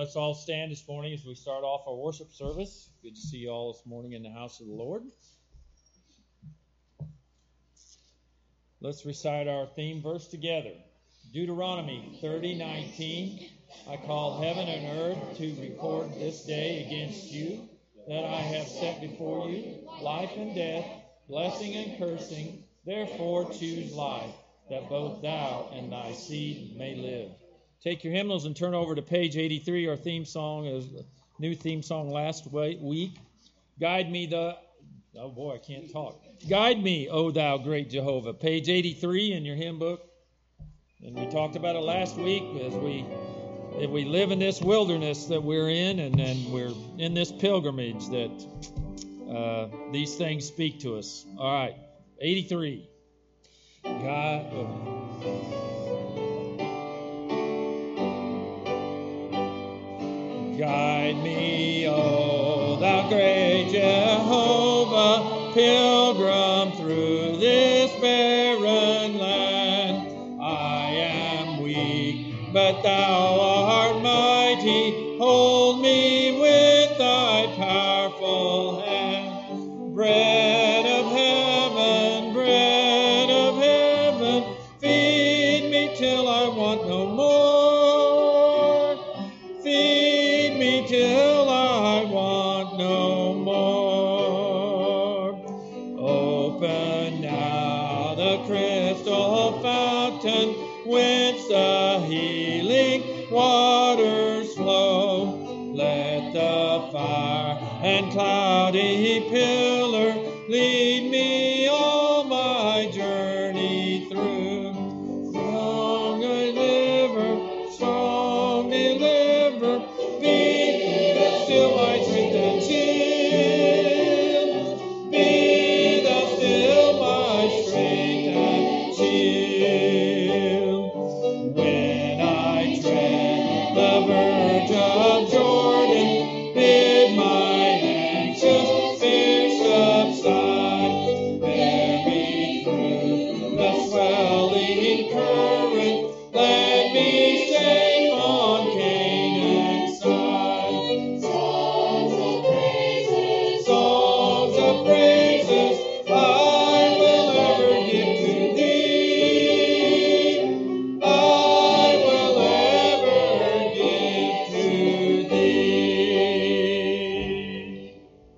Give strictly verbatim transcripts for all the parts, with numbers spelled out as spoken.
let's all stand this morning as we start off our worship service. Good to see you all this morning in the house of the Lord. Let's recite our theme verse together. Deuteronomy thirty nineteen. I call heaven and earth to record this day against you, that I have set before you life and death, blessing and cursing. Therefore choose life, that both thou and thy seed may live. Take your hymnals and turn over to page eighty-three. Our theme song is a new theme song last week. Guide me the... Oh boy, I can't talk. Guide me, O thou great Jehovah. Page eighty-three in your hymn book. And we talked about it last week as we... If we live in this wilderness that we're in, and then we're in this pilgrimage, that uh, these things speak to us. All right, eighty-three. God, guide me, O thou great Jehovah, pilgrim through this barren land. I am weak, but thou art mighty. Hold me with thy powerful hand. Bread of heaven, bread of heaven, feed me till I want no more. Feed me till I want no more. Open now the crystal fountain, whence the healing waters flow. Let the fire and cloudy pillar lead me all my journey through. Strong deliver, strong deliver, be thou still my strength and shield. Be thou still my strength and shield. When I tread the verge of Jordan, bid my anxious fears subside. Bear me through the swelling current, let me safe on Canaan's side. Songs of praises, songs of praises, I will ever give to thee. I will ever give to thee.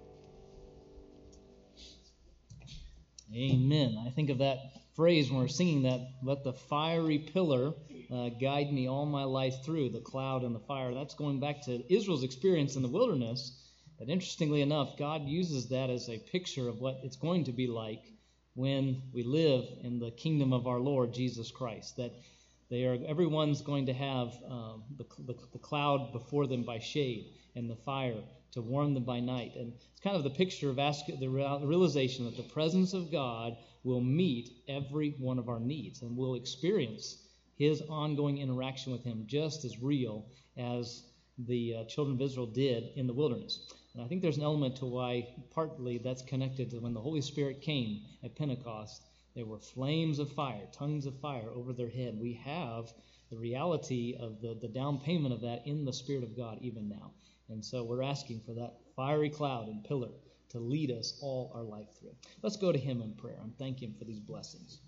Amen. I think of that phrase when we're singing that, let the fiery pillar uh, guide me all my life through, the cloud and the fire. That's going back to Israel's experience in the wilderness. But interestingly enough, God uses that as a picture of what it's going to be like when we live in the kingdom of our Lord Jesus Christ. That they are, everyone's going to have um, the, the, the cloud before them by shade and the fire to warm them by night. And it's kind of the picture of ask, the realization that the presence of God will meet every one of our needs, and we'll experience his ongoing interaction with him just as real as the uh, children of Israel did in the wilderness. And I think there's an element to why partly that's connected to when the Holy Spirit came at Pentecost. There were flames of fire, tongues of fire over their head. We have the reality of the, the down payment of that in the Spirit of God even now. And so we're asking for that fiery cloud and pillar to lead us all our life through. Let's go to him in prayer and thank him for these blessings.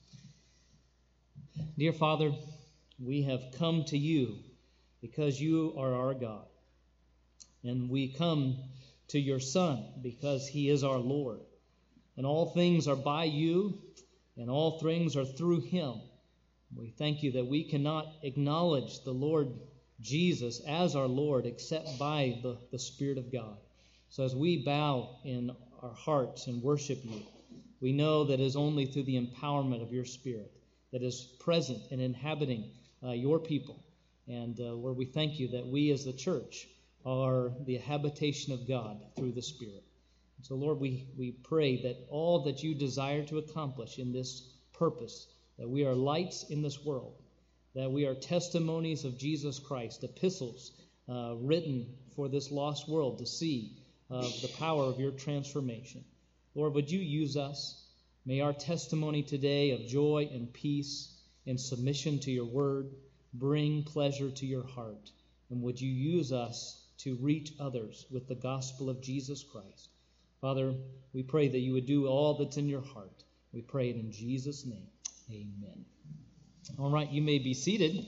Dear Father, we have come to you because you are our God. And we come to your Son because he is our Lord. And all things are by you, and all things are through him. We thank you that we cannot acknowledge the Lord Jesus as our Lord except by the, the Spirit of God. So as we bow in our hearts and worship you, we know that it is only through the empowerment of your Spirit that is present and inhabiting uh, your people. And uh, where we thank you that we as the church are the habitation of God through the Spirit. And so, Lord, we, we pray that all that you desire to accomplish in this purpose, that we are lights in this world, that we are testimonies of Jesus Christ, epistles uh, written for this lost world to see of uh, the power of your transformation. Lord, would you use us? May our testimony today of joy and peace and submission to your word bring pleasure to your heart. and would you use us to reach others with the gospel of Jesus Christ. Father, we pray that you would do all that's in your heart. We pray it in Jesus' name. Amen. All right, you may be seated.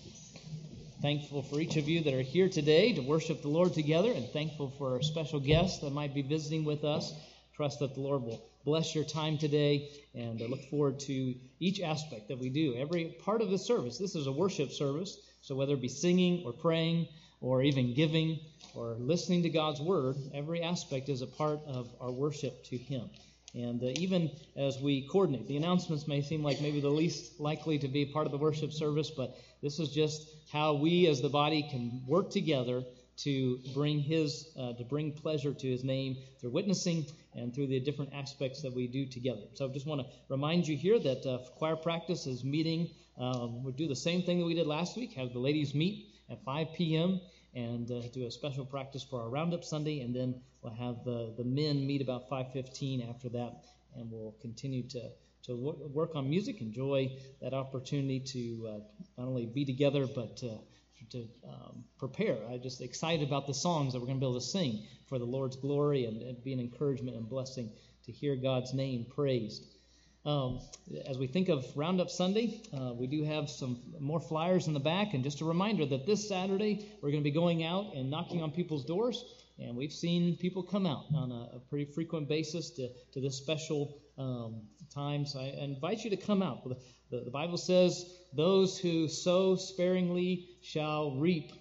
Thankful for each of you that are here today to worship the Lord together, and thankful for our special guests that might be visiting with us. Trust that the Lord will bless your time today, and I look forward to each aspect that we do. Every part of the service, this is a worship service, so whether it be singing or praying or even giving or listening to God's Word, every aspect is a part of our worship to Him. And uh, even as we coordinate, the announcements may seem like maybe the least likely to be part of the worship service, but this is just how we as the body can work together to bring His, uh, to bring pleasure to His name through witnessing and through the different aspects that we do together. So I just want to remind you here that uh, choir practice is meeting. Um, we'll do the same thing that we did last week, have the ladies meet at five p.m. and uh, do a special practice for our Roundup Sunday, and then we'll have the, the men meet about five fifteen after that, and we'll continue to, to work on music, enjoy that opportunity to uh, not only be together, but to, to um, prepare. I'm just excited about the songs that we're going to be able to sing for the Lord's glory, and, and be an encouragement and blessing to hear God's name praised. Um, as we think of Roundup Sunday, uh, we do have some more flyers in the back, and just a reminder that this Saturday we're going to be going out and knocking on people's doors, and we've seen people come out on a, a pretty frequent basis to, to this special um, time, so I invite you to come out. The, the, the Bible says, those who sow sparingly shall reap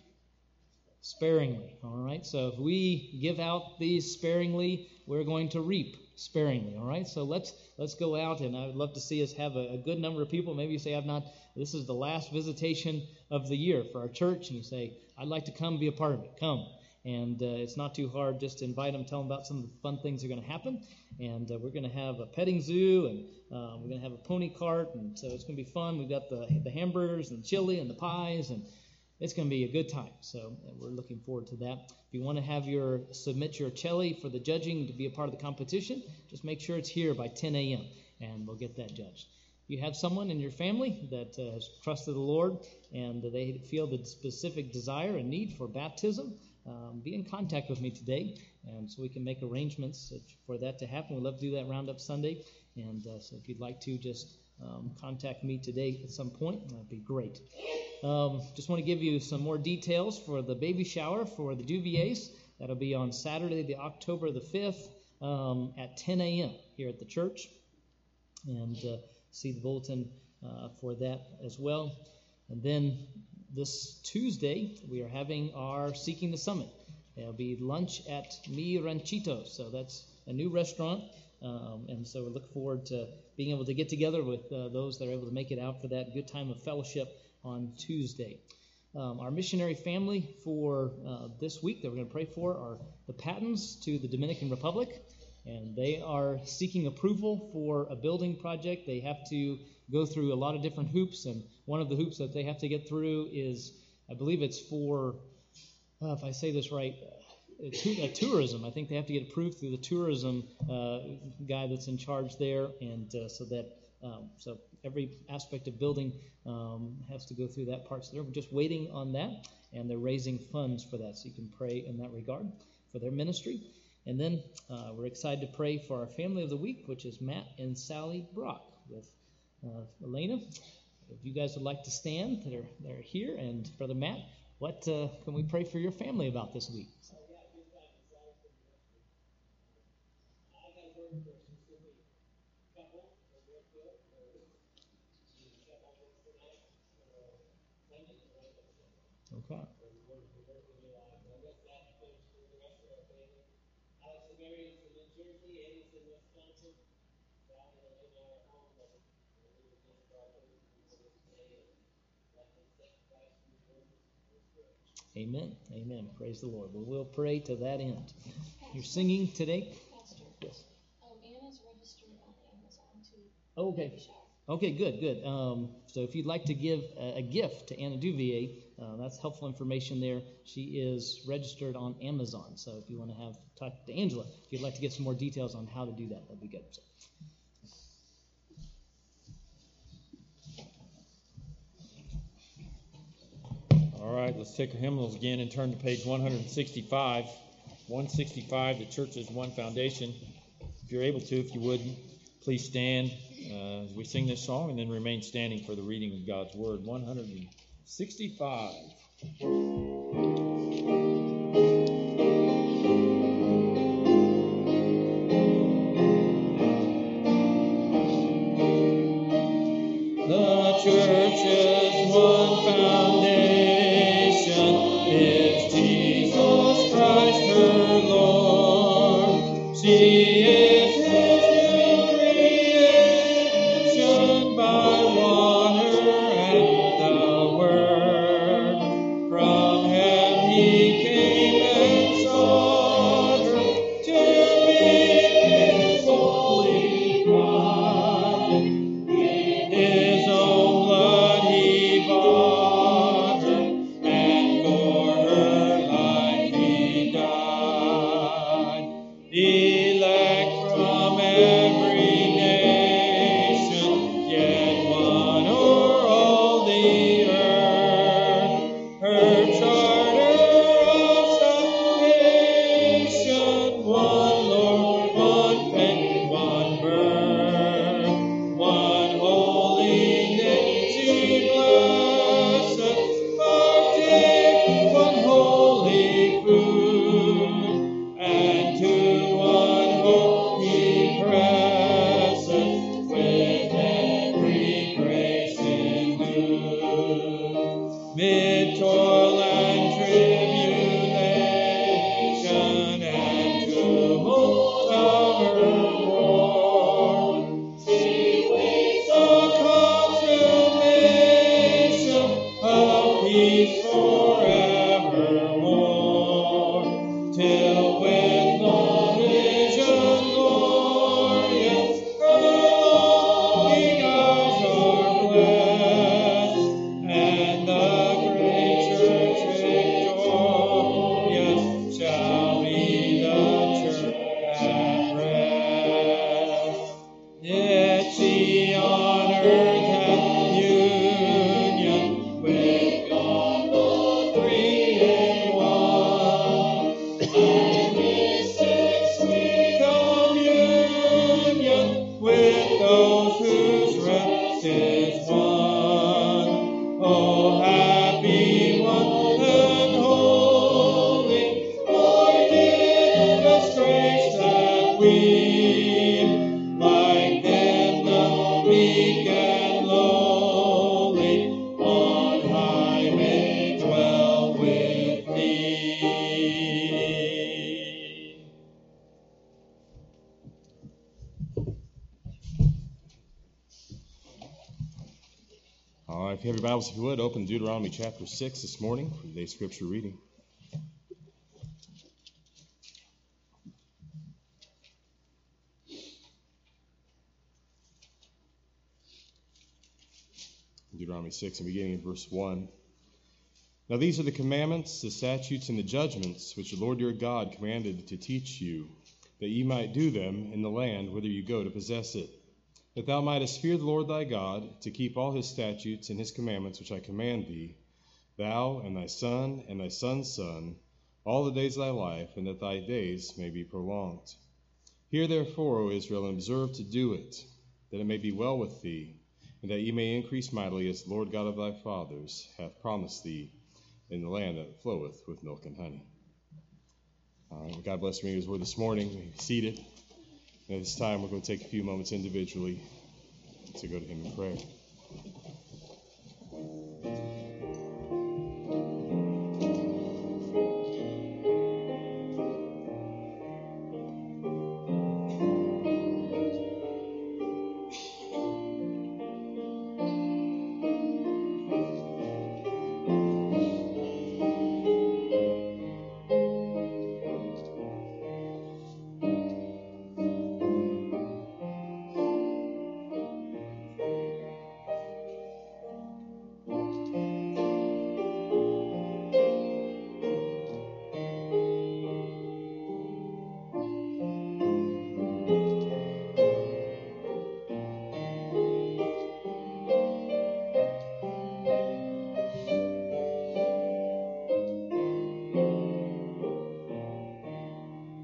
sparingly, all right? So if we give out these sparingly, we're going to reap sparingly, all right? So let's let's go out, and I would love to see us have a, a good number of people. Maybe you say, I've not, this is the last visitation of the year for our church, and you say, I'd like to come be a part of it. Come. And uh, it's not too hard just to invite them, tell them about some of the fun things that are going to happen. And uh, we're going to have a petting zoo, and uh, we're going to have a pony cart, and so it's going to be fun. We've got the, the hamburgers and chili and the pies, and it's going to be a good time. So we're looking forward to that. If you want to have your submit your celli for the judging to be a part of the competition, just make sure it's here by ten a.m. and we'll get that judged. If you have someone in your family that uh, has trusted the Lord and they feel the specific desire and need for baptism, um, be in contact with me today, and so we can make arrangements for that to happen. We'd love to do that Roundup Sunday, and uh, so if you'd like to, just um, contact me today at some point. That'd be great. Um, just want to give you some more details for the baby shower for the Duviers. That'll be on Saturday, the October the fifth, um, at ten a.m. here at the church. And uh, see the bulletin uh, for that as well. And then this Tuesday, we are having our Seeking the Summit. There'll be lunch at Mi Ranchito. So that's a new restaurant. Um, and so we look forward to being able to get together with uh, those that are able to make it out for that good time of fellowship on Tuesday. Um, our missionary family for uh, this week that we're going to pray for are the Pattons to the Dominican Republic, and they are seeking approval for a building project. They have to go through a lot of different hoops, and one of the hoops that they have to get through is, I believe it's for, uh, if I say this right, uh, to, uh, tourism. I think they have to get approved through the tourism uh, guy that's in charge there, and uh, so that um, so every aspect of building um, has to go through that part. So they're just waiting on that, and they're raising funds for that. So you can pray in that regard for their ministry. And then uh, we're excited to pray for our family of the week, which is Matt and Sally Brock with uh, Elena. If you guys would like to stand, they're, they're here. And Brother Matt, what uh, can we pray for your family about this week? Okay. Amen. Amen. Praise the Lord. Well, we'll pray to that end. You're singing today? Pastor, yes. Um, Anna's registered on Amazon too. Oh, okay. Okay, good, good. Um, so if you'd like to give a, a gift to Anna Duvier, uh, that's helpful information there. She is registered on Amazon. So if you want to have talk to Angela, if you'd like to get some more details on how to do that, that'd be good. So. All right, let's take our hymnals again and turn to page one sixty-five. one sixty-five, the church's one foundation. If you're able to, if you would, please stand uh, as we sing this song and then remain standing for the reading of God's Word. one sixty-five. The church's one foundation is Jesus Christ her Lord. She is His new creation by water and the Word. From heaven He came and sought her to be His holy bride. His own blood He bought her, and for her life He died. Elect from every nation, yet one o'er all the earth. Her charter of salvation, one Lord, one faith, one birth, one holy name she blessed, partake one holy food, and to one hope He presseth with every grace endued. Mid toil and tribulation and tumult of her war, she waits the consummation of peace forevermore, till with long vision glorious her longing eyes are blessed, and the great church victorious shall be the church at rest. Yet she on earth hath union with God, both three in one, and mystic sweet communion with those whose rest is won. Oh, happy one and holy, forgiveness, grace that we, like them, the meek and lowly, on high may dwell with thee. All right, if you have your Bibles, if you would, open Deuteronomy chapter six this morning for today's scripture reading. Deuteronomy six, and beginning in verse one. Now these are the commandments, the statutes, and the judgments which the Lord your God commanded to teach you, that ye might do them in the land whither you go to possess it, that thou mightest fear the Lord thy God, to keep all his statutes and his commandments which I command thee, thou and thy son and thy son's son, all the days of thy life, and that thy days may be prolonged. Hear therefore, O Israel, and observe to do it, that it may be well with thee, and that ye may increase mightily, as the Lord God of thy fathers hath promised thee, in the land that floweth with milk and honey. All right, well, God bless the reading of his word this morning. We be seated. And at this time, we're going to take a few moments individually to go to him in prayer.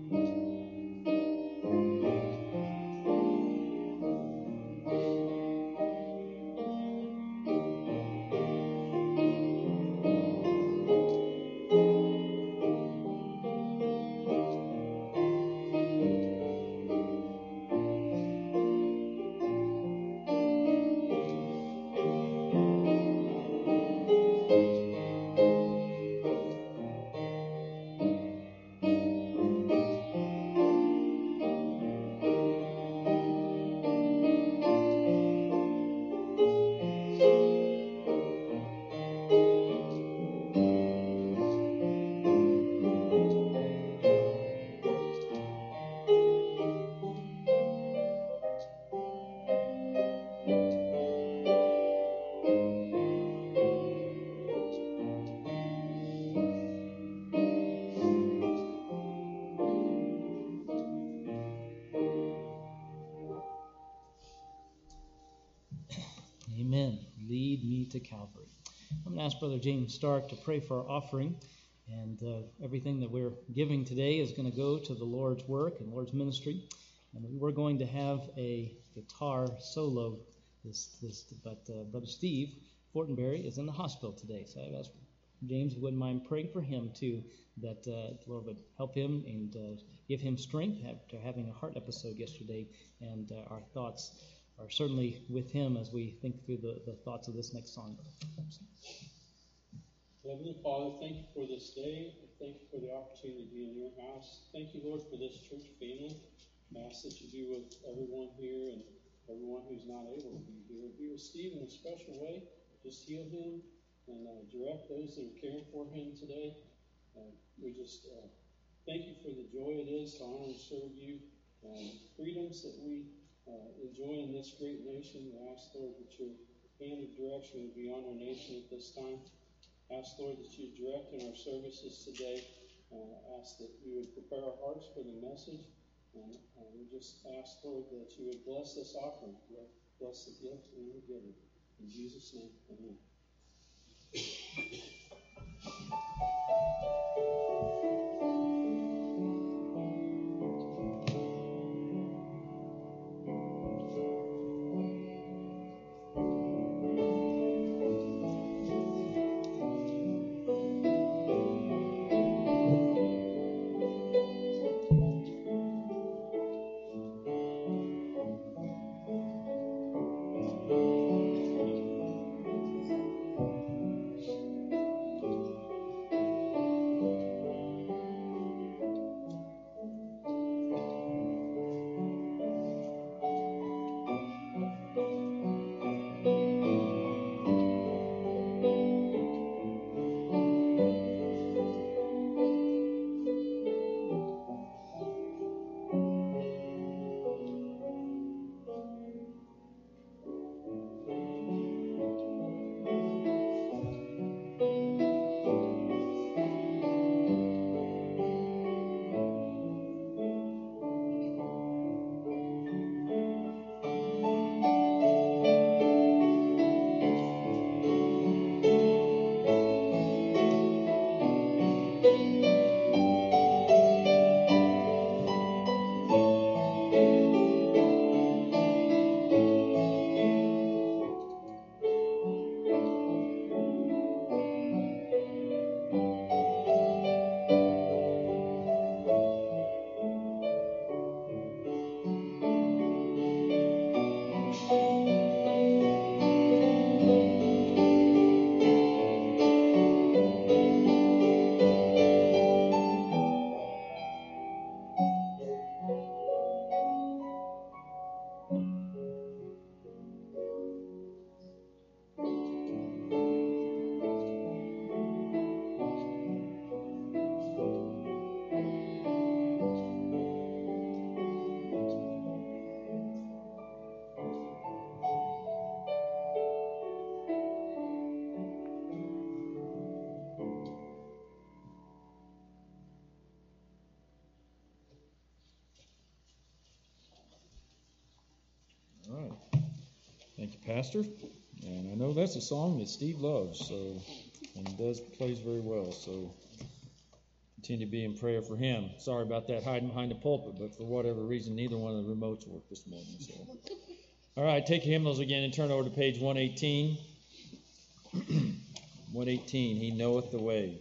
Amen. Lead me to Calvary. I'm going to ask Brother James Stark to pray for our offering. And uh, everything that we're giving today is going to go to the Lord's work and Lord's ministry. And we're going to have a guitar solo. This, this, but uh, Brother Steve Fortenberry is in the hospital today. So I've asked James if he wouldn't mind praying for him too, that uh, the Lord would help him and uh, give him strength after having a heart episode yesterday. And uh, our thoughts are certainly with him as we think through the, the thoughts of this next song. Heavenly Father, thank you for this day. Thank you for the opportunity to be in your house. Thank you, Lord, for this church family. I ask that you be with everyone here and everyone who's not able to be here. Be with Steve in a special way. Just heal him and uh, direct those that are caring for him today. Uh, we just uh, thank you for the joy it is to honor and serve you, and freedoms that we uh, enjoy in this great nation. We ask, Lord, that your hand of direction would be on our nation at this time. Ask, Lord, that you direct in our services today. Uh, ask that you would prepare our hearts for the message. And uh, we just ask, Lord, that you would bless this offering. Bless the gift and the giver. In Jesus' name, amen. All right. Thank you, Pastor. And I know that's a song that Steve loves, so and does plays very well. So continue to be in prayer for him. Sorry about that hiding behind the pulpit, but for whatever reason, neither one of the remotes worked this morning. So. All right, take your hymnals again and turn over to page one eighteen. one eighteen, He Knoweth the Way.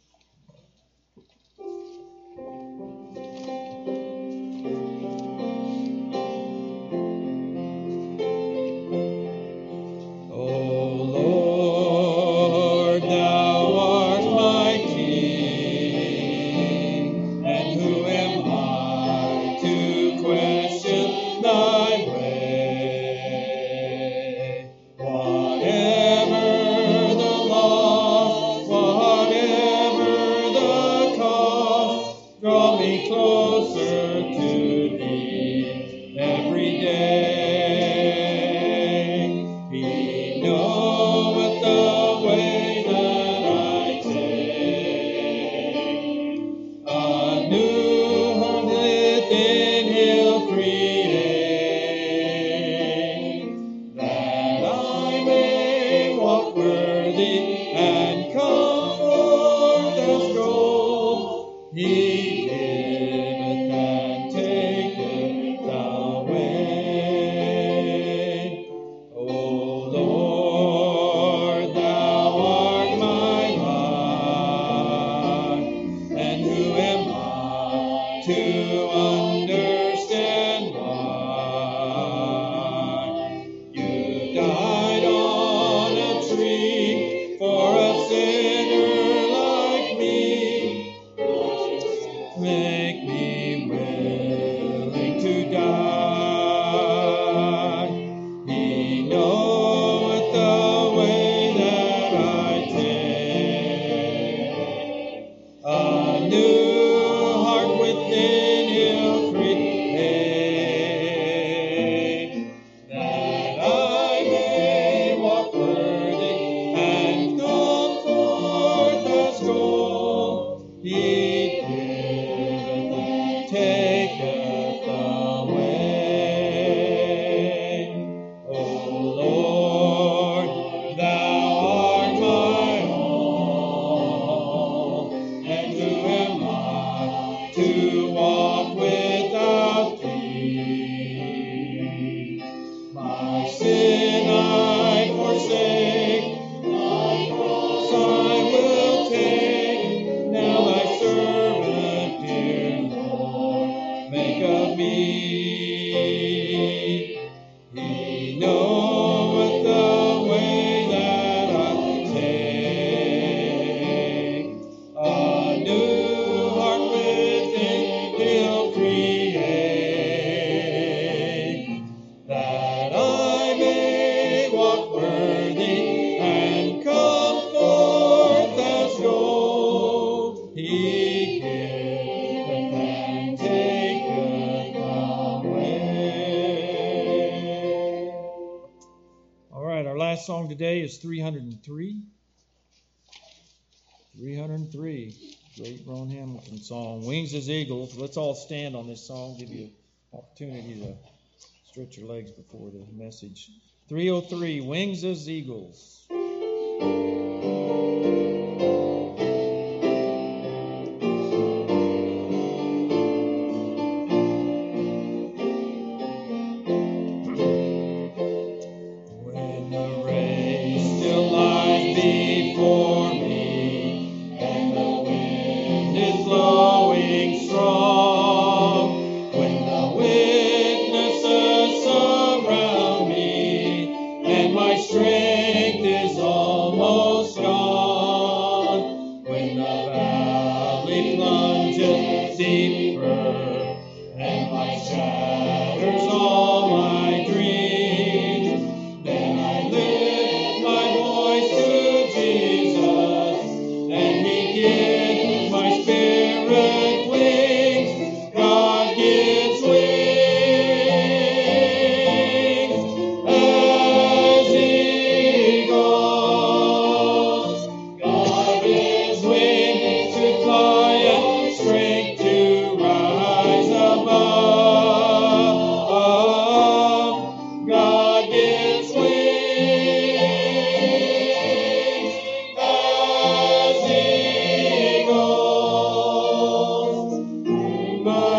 Song today is three hundred three. three hundred three. Great Ron Hamilton song. Wings as Eagles. Let's all stand on this song. Give you an opportunity to stretch your legs before the message. three oh three. Wings as Eagles. Strength is almost gone.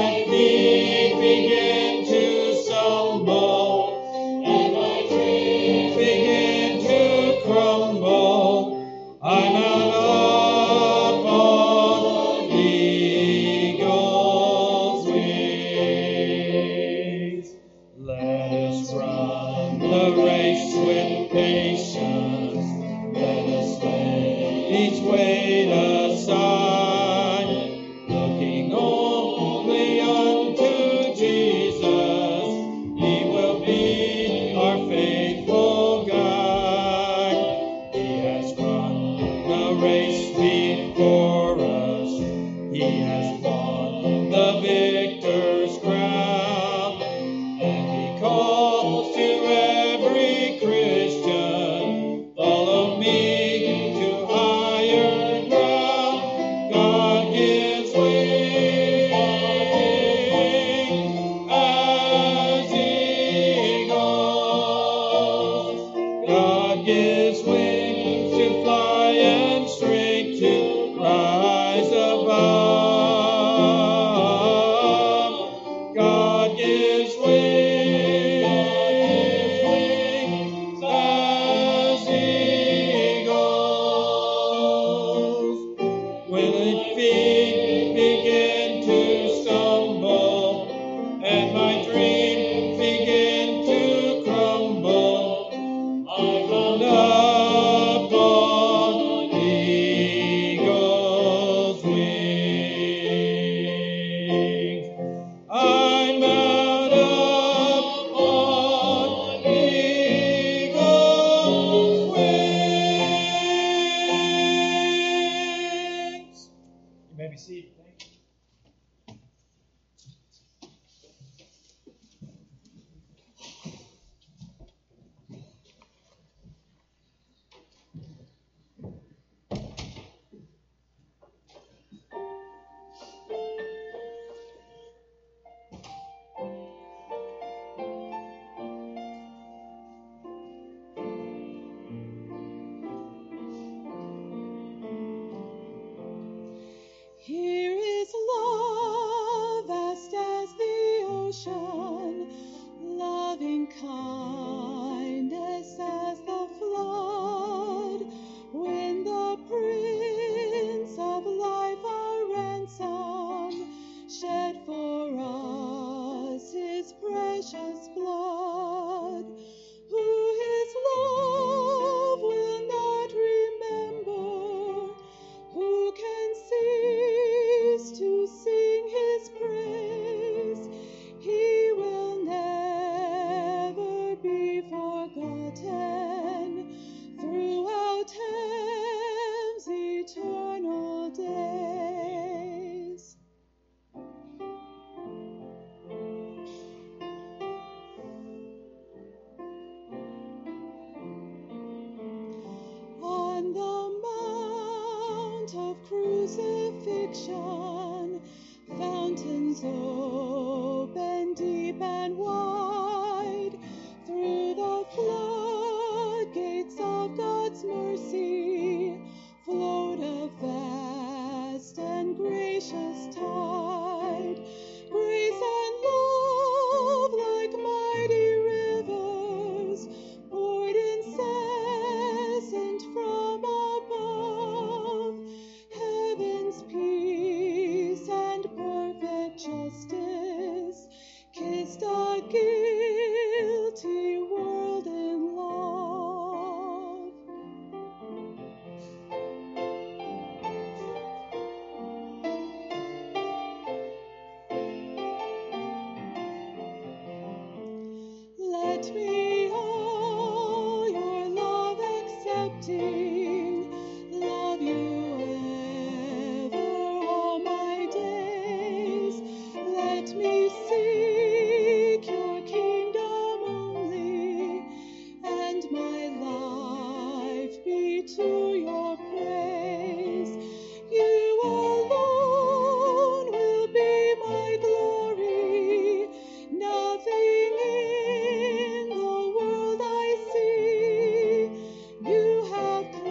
Nothing in the world I see, you have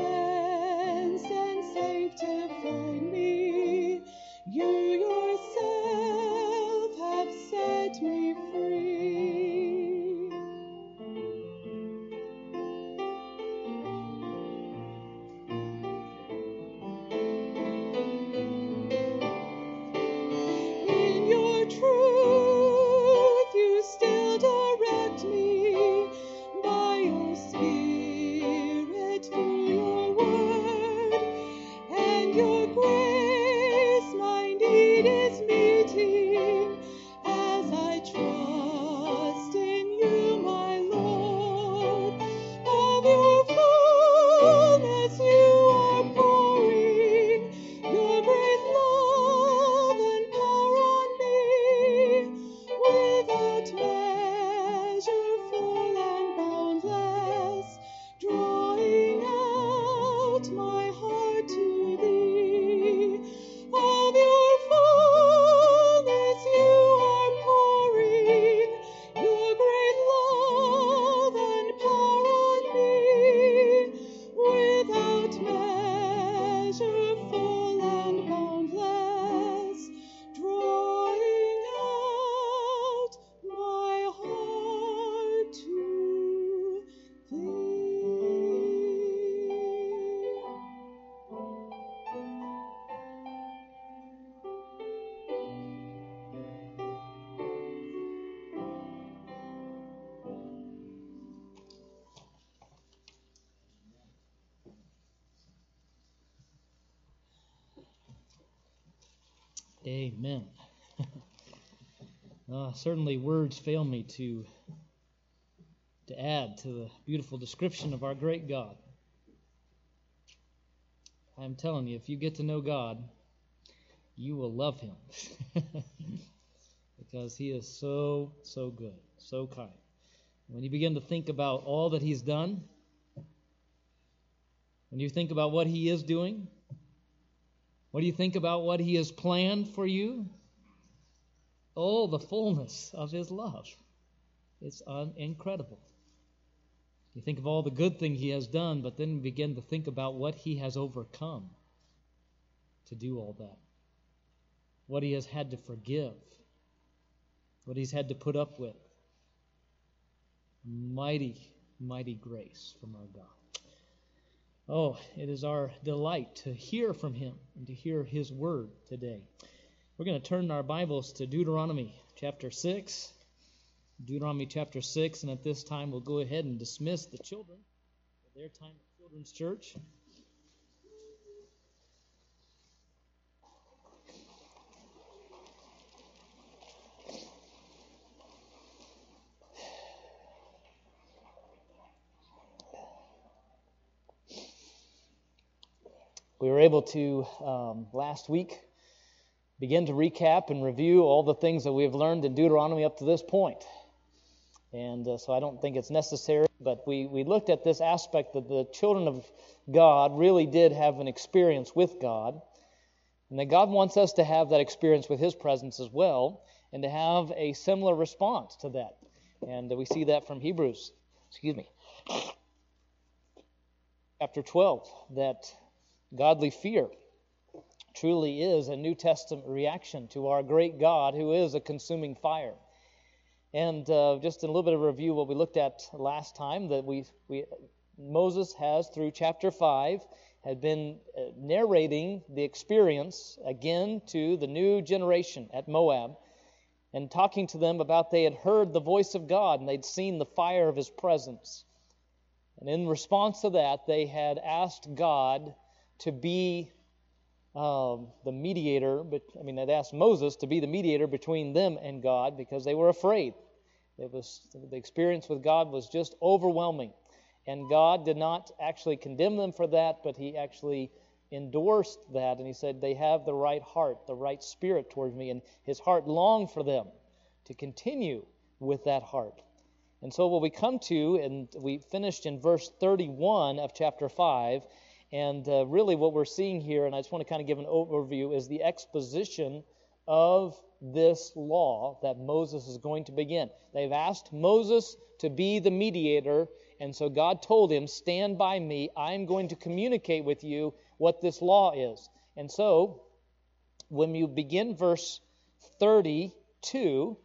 Amen. uh, certainly words fail me to, to add to the beautiful description of our great God. I'm telling you, if you get to know God, you will love Him. Because He is so, so good, so kind. When you begin to think about all that He's done, when you think about what He is doing, what do you think about what He has planned for you? Oh, the fullness of His love. It's un- incredible. You think of all the good thing He has done, but then begin to think about what He has overcome to do all that. What He has had to forgive. What He's had to put up with. Mighty, mighty grace from our God. Oh, it is our delight to hear from Him and to hear His word today. We're going to turn our Bibles to Deuteronomy chapter six. Deuteronomy chapter six, and at this time we'll go ahead and dismiss the children for their time at Children's Church. We were able to, um, last week, begin to recap and review all the things that we have learned in Deuteronomy up to this point. And uh, so I don't think it's necessary, but we, we looked at this aspect that the children of God really did have an experience with God, and that God wants us to have that experience with His presence as well, and to have a similar response to that. And uh, we see that from Hebrews, excuse me, chapter twelve, that godly fear truly is a New Testament reaction to our great God, who is a consuming fire. And uh, just in a little bit of a review, what we looked at last time, that we, we Moses has, through chapter five, had been uh, narrating the experience again to the new generation at Moab, and talking to them about they had heard the voice of God, and they'd seen the fire of His presence. And in response to that, they had asked God to be um, the mediator, but I mean, they'd asked Moses to be the mediator between them and God because they were afraid. It was the experience with God was just overwhelming, and God did not actually condemn them for that, but He actually endorsed that, and He said they have the right heart, the right spirit towards me, and His heart longed for them to continue with that heart. And so what we come to, and we finished in verse thirty-one of chapter five. And uh, really what we're seeing here, and I just want to kind of give an overview, is the exposition of this law that Moses is going to begin. They've asked Moses to be the mediator, and so God told him, stand by me, I'm going to communicate with you what this law is. And so, when you begin verse thirty-two,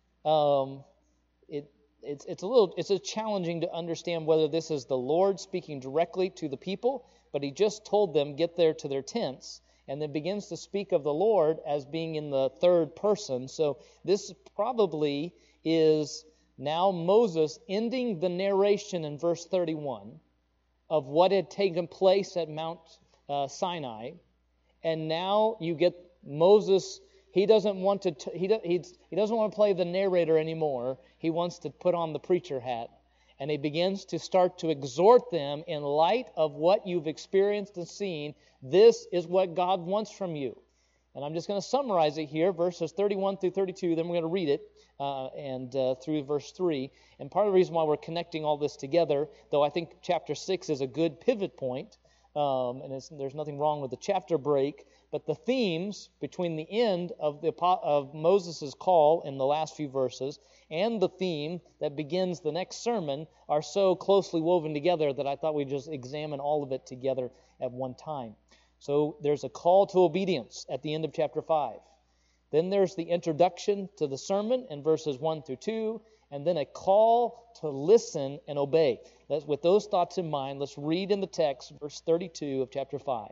um, it It's, it's a little it's a challenging to understand whether this is the Lord speaking directly to the people, but He just told them, get there to their tents, and then begins to speak of the Lord as being in the third person. So this probably is now Moses ending the narration in verse thirty-one of what had taken place at Mount uh, Sinai, and now you get Moses. He doesn't want to. T- he, do, he doesn't want to play the narrator anymore. He wants to put on the preacher hat, and he begins to start to exhort them in light of what you've experienced and seen. This is what God wants from you, and I'm just going to summarize it here, verses thirty-one through thirty-two. Then we're going to read it uh, and uh, through verse three. And part of the reason why we're connecting all this together, though I think chapter six is a good pivot point, um, and it's, there's nothing wrong with the chapter break. But the themes between the end of the of Moses' call in the last few verses and the theme that begins the next sermon are so closely woven together that I thought we'd just examine all of it together at one time. So there's a call to obedience at the end of chapter five. Then there's the introduction to the sermon in verses one through two, and then a call to listen and obey. Let's, with those thoughts in mind, let's read in the text verse thirty-two of chapter five.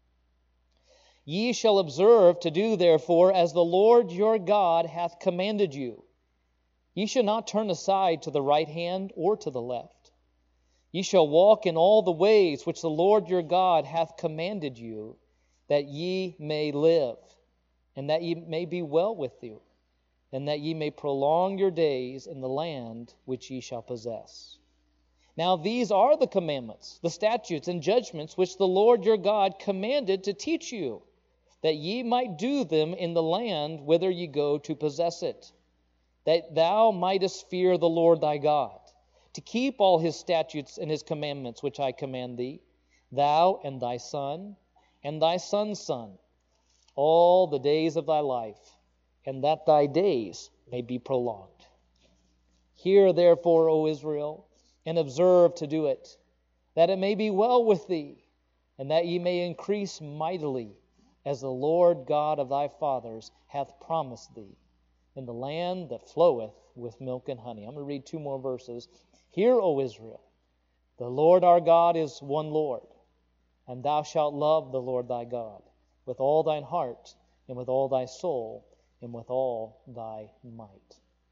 Ye shall observe to do, therefore, as the Lord your God hath commanded you. Ye shall not turn aside to the right hand or to the left. Ye shall walk in all the ways which the Lord your God hath commanded you, that ye may live and that ye may be well with you, and that ye may prolong your days in the land which ye shall possess. Now these are the commandments, the statutes, and judgments which the Lord your God commanded to teach you, that ye might do them in the land whither ye go to possess it, that thou mightest fear the Lord thy God, to keep all his statutes and his commandments which I command thee, thou and thy son, and thy son's son, all the days of thy life, and that thy days may be prolonged. Hear therefore, O Israel, and observe to do it, that it may be well with thee, and that ye may increase mightily, as the Lord God of thy fathers hath promised thee, in the land that floweth with milk and honey. I'm going to read two more verses. Hear, O Israel, the Lord our God is one Lord, and thou shalt love the Lord thy God with all thine heart, and with all thy soul, and with all thy might.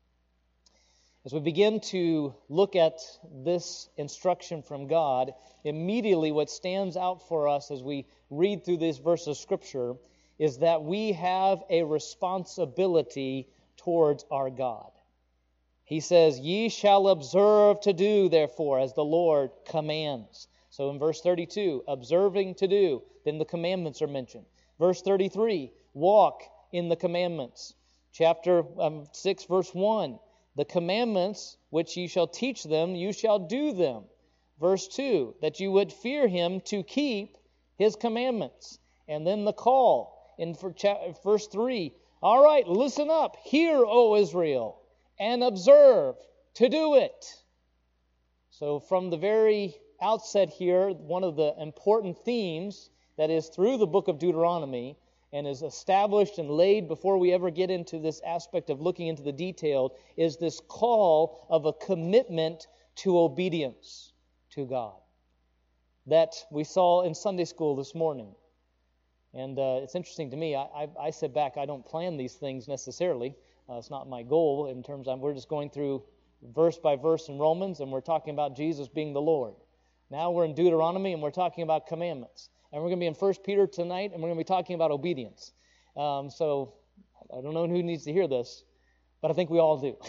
As we begin to look at this instruction from God, immediately what stands out for us as we read through this verse of Scripture is that we have a responsibility towards our God. He says, ye shall observe to do, therefore, as the Lord commands. So in verse thirty-two, observing to do, then the commandments are mentioned. Verse thirty-three, walk in the commandments. Chapter um, six, verse one, the commandments which ye shall teach them, you shall do them. Verse two, that you would fear him to keep his commandments. And then the call in verse three, all right, listen up, hear, O Israel, and observe to do it. So from the very outset here, one of the important themes that is through the book of Deuteronomy and is established and laid before we ever get into this aspect of looking into the detail is this call of a commitment to obedience to God that we saw in Sunday school this morning. And uh, it's interesting to me, I, I, I sit back, I don't plan these things necessarily. Uh, it's not my goal in terms of, we're just going through verse by verse in Romans, and we're talking about Jesus being the Lord. Now we're in Deuteronomy, and we're talking about commandments. And we're going to be in First Peter tonight, and we're going to be talking about obedience. Um, so I don't know who needs to hear this, but I think we all do.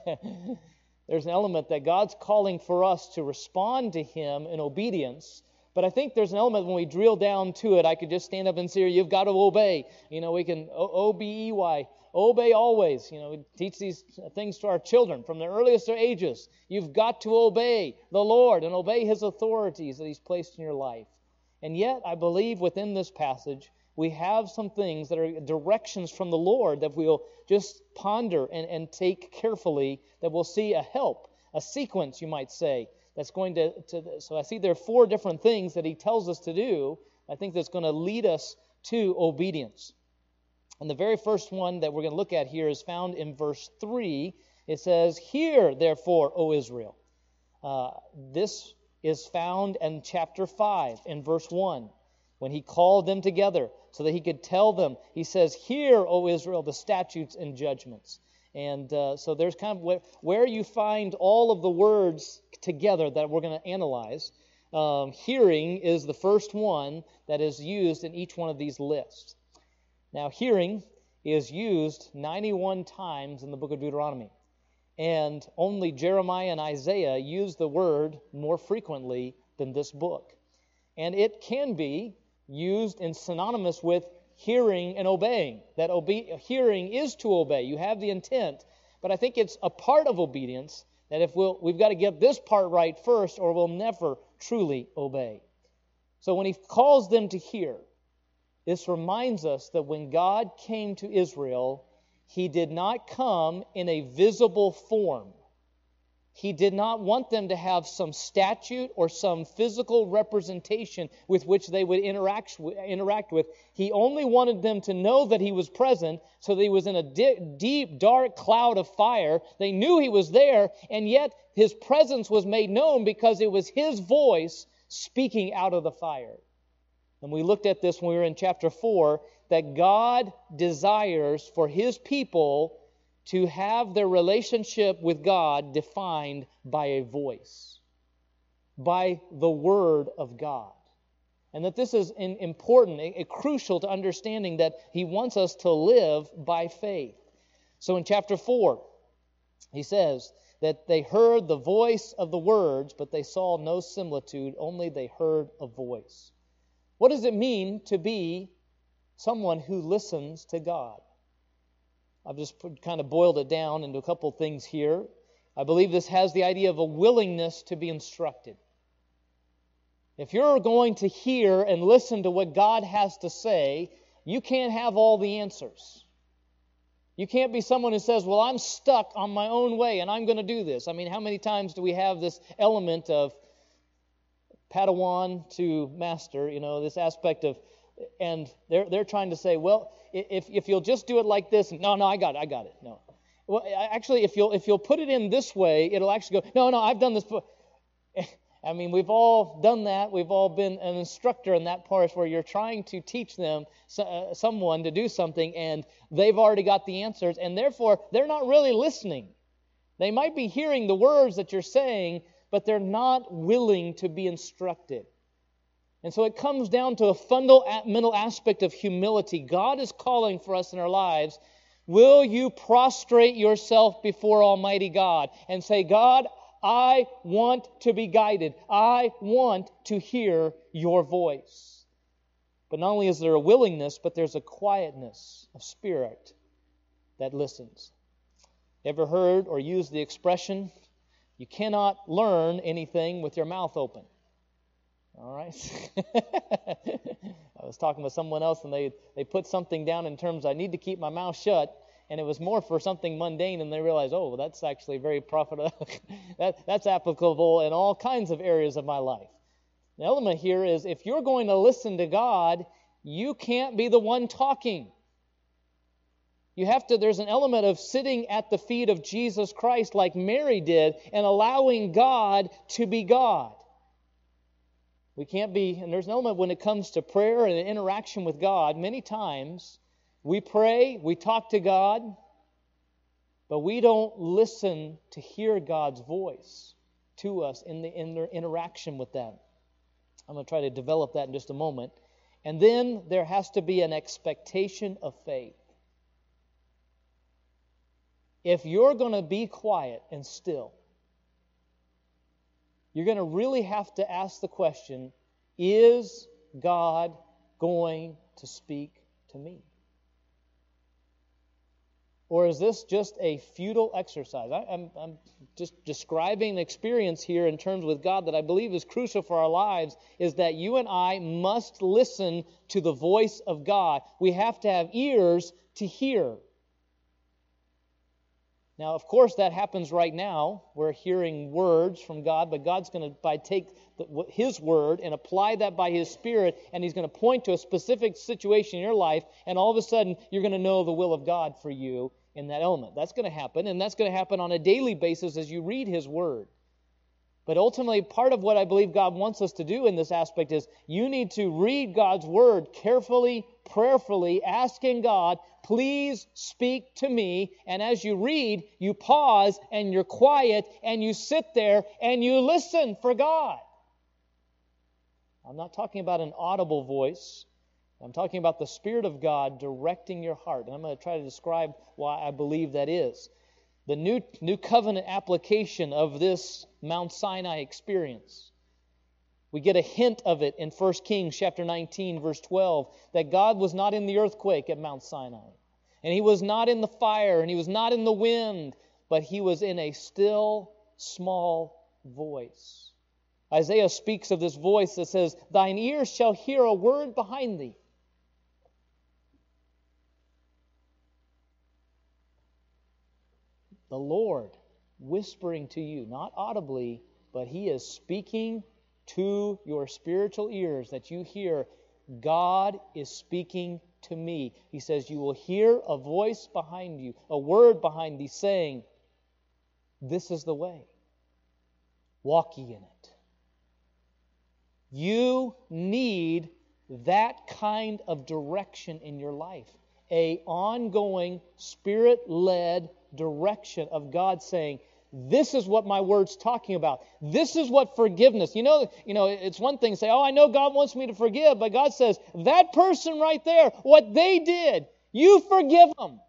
There's an element that God's calling for us to respond to him in obedience. But I think there's an element when we drill down to it, I could just stand up and say, you've got to obey. You know, we can O B E Y, obey always. You know, we teach these things to our children from the earliest ages. You've got to obey the Lord and obey his authorities that he's placed in your life. And yet, I believe within this passage, we have some things that are directions from the Lord that we'll just ponder and, and take carefully, that we'll see a help, a sequence, you might say, that's going to, to... So I see there are four different things that he tells us to do, I think that's going to lead us to obedience. And the very first one that we're going to look at here is found in verse three. It says, hear, therefore, O Israel. Uh, this is found in chapter five, in verse one, when he called them together so that he could tell them. He says, hear, O Israel, the statutes and judgments. And uh, so there's kind of where, where you find all of the words together that we're going to analyze. Um, hearing is the first one that is used in each one of these lists. Now, hearing is used ninety-one times in the book of Deuteronomy. And only Jeremiah and Isaiah use the word more frequently than this book. And it can be used in synonymous with hearing and obeying. That obe- hearing is to obey. You have the intent. But I think it's a part of obedience that if we'll, we've got to get this part right first, or we'll never truly obey. So when he calls them to hear, this reminds us that when God came to Israel, he did not come in a visible form. He did not want them to have some statute or some physical representation with which they would interact, interact with. He only wanted them to know that he was present, so that he was in a di- deep, dark cloud of fire. They knew he was there, and yet his presence was made known because it was his voice speaking out of the fire. And we looked at this when we were in chapter four, that God desires for his people to have their relationship with God defined by a voice, by the Word of God. And that this is in, important, a, a crucial to understanding that he wants us to live by faith. So in chapter four, he says that they heard the voice of the words, but they saw no similitude, only they heard a voice. What does it mean to be someone who listens to God? I've just put, kind of boiled it down into a couple things here. I believe this has the idea of a willingness to be instructed. If you're going to hear and listen to what God has to say, you can't have all the answers. You can't be someone who says, well, I'm stuck on my own way and I'm going to do this. I mean, how many times do we have this element of Padawan to master, you know, this aspect of, and they're they're trying to say, well, if if you'll just do it like this, no, no, I got it, I got it, no. Well, actually, if you'll if you'll put it in this way, it'll actually go, no, no, I've done this before. I mean, we've all done that. We've all been an instructor in that part where you're trying to teach them, uh, someone to do something, and they've already got the answers, and therefore they're not really listening. They might be hearing the words that you're saying, but they're not willing to be instructed. And so it comes down to a fundamental aspect of humility. God is calling for us in our lives. Will you prostrate yourself before Almighty God and say, God, I want to be guided. I want to hear your voice. But not only is there a willingness, but there's a quietness of spirit that listens. Ever heard or used the expression, you cannot learn anything with your mouth open? All right? I was talking with someone else, and they, they put something down in terms, I need to keep my mouth shut. And it was more for something mundane, and they realized, oh, well, that's actually very profitable. that, that's applicable in all kinds of areas of my life. The element here is if you're going to listen to God, you can't be the one talking. You have to, there's an element of sitting at the feet of Jesus Christ like Mary did and allowing God to be God. We can't be, and there's an element when it comes to prayer and interaction with God, many times we pray, we talk to God, but we don't listen to hear God's voice to us in the, in the interaction with them. I'm going to try to develop that in just a moment. And then there has to be an expectation of faith. If you're going to be quiet and still, you're going to really have to ask the question, is God going to speak to me? Or is this just a futile exercise? I, I'm, I'm just describing an experience here in terms with God that I believe is crucial for our lives, is that you and I must listen to the voice of God. We have to have ears to hear. Now, of course, that happens right now. We're hearing words from God, but God's going to by take the, His word and apply that by His Spirit, and He's going to point to a specific situation in your life, and all of a sudden, you're going to know the will of God for you in that element. That's going to happen, and that's going to happen on a daily basis as you read His word. But ultimately, part of what I believe God wants us to do in this aspect is you need to read God's word carefully, prayerfully, asking God, please speak to me. And as you read, you pause and you're quiet and you sit there and you listen for God. I'm not talking about an audible voice. I'm talking about the Spirit of God directing your heart. And I'm going to try to describe why I believe that is. The new, new covenant application of this Mount Sinai experience. We get a hint of it in First Kings chapter nineteen, verse twelve, that God was not in the earthquake at Mount Sinai. And He was not in the fire, and He was not in the wind, but He was in a still, small voice. Isaiah speaks of this voice that says, thine ears shall hear a word behind thee. The Lord whispering to you, not audibly, but He is speaking to your spiritual ears that you hear, God is speaking to me. He says, you will hear a voice behind you, a word behind thee saying, this is the way. Walk ye in it. You need that kind of direction in your life. A ongoing, Spirit-led direction of God saying, this is what my word's talking about. This is what forgiveness. You know, you know, it's one thing to say, oh, I know God wants me to forgive, but God says, that person right there, what they did, you forgive them.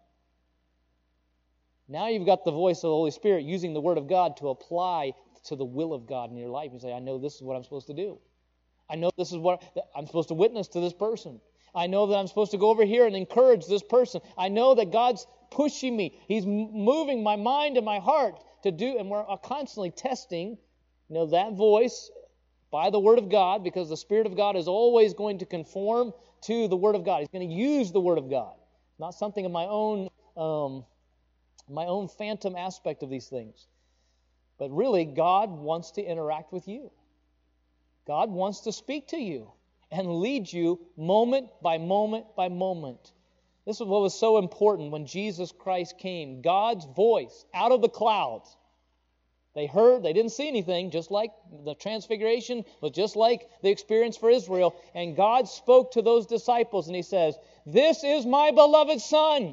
Now you've got the voice of the Holy Spirit using the Word of God to apply to the will of God in your life. You say, I know this is what I'm supposed to do. I know this is what I'm supposed to witness to this person. I know that I'm supposed to go over here and encourage this person. I know that God's pushing me. He's moving my mind and my heart to do, and we're constantly testing, you know, that voice by the Word of God, because the Spirit of God is always going to conform to the Word of God. He's going to use the Word of God, not something of my own, um, my own phantom aspect of these things. But really, God wants to interact with you. God wants to speak to you and lead you moment by moment by moment. This is what was so important when Jesus Christ came. God's voice out of the clouds. They heard, they didn't see anything, just like the transfiguration was just like the experience for Israel. And God spoke to those disciples and He says, this is my beloved Son.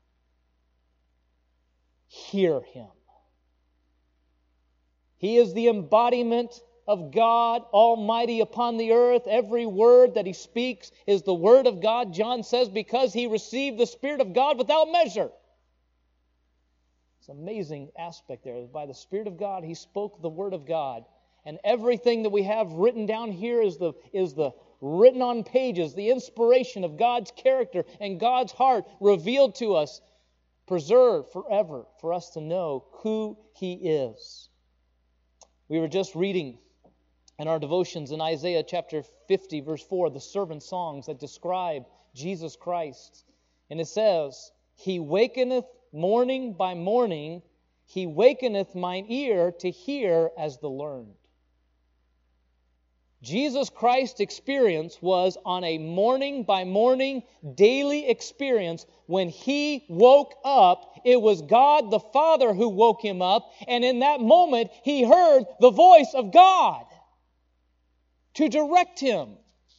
Hear Him. He is the embodiment of God Almighty upon the earth. Every word that He speaks is the Word of God. John says, because He received the Spirit of God without measure. It's an amazing aspect there. By the Spirit of God, He spoke the Word of God. And everything that we have written down here is the, is the written on pages, the inspiration of God's character and God's heart revealed to us, preserved forever for us to know who He is. We were just reading in our devotions in Isaiah chapter fifty, verse four, the servant songs that describe Jesus Christ. And it says, He wakeneth morning by morning, He wakeneth mine ear to hear as the learned. Jesus Christ's experience was on a morning by morning daily experience. When He woke up, it was God the Father who woke Him up, and in that moment He heard the voice of God to direct him.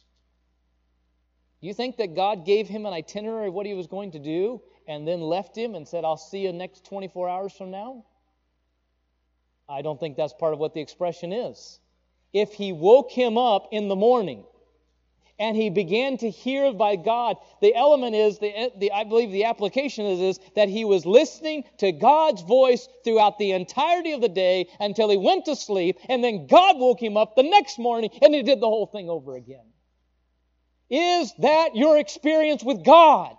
You think that God gave him an itinerary of what He was going to do and then left him and said, I'll see you next twenty-four hours from now? I don't think that's part of what the expression is. If He woke him up in the morning and he began to hear by God, the element is, the, the I believe the application is, is that he was listening to God's voice throughout the entirety of the day until he went to sleep, and then God woke him up the next morning and He did the whole thing over again. Is that your experience with God?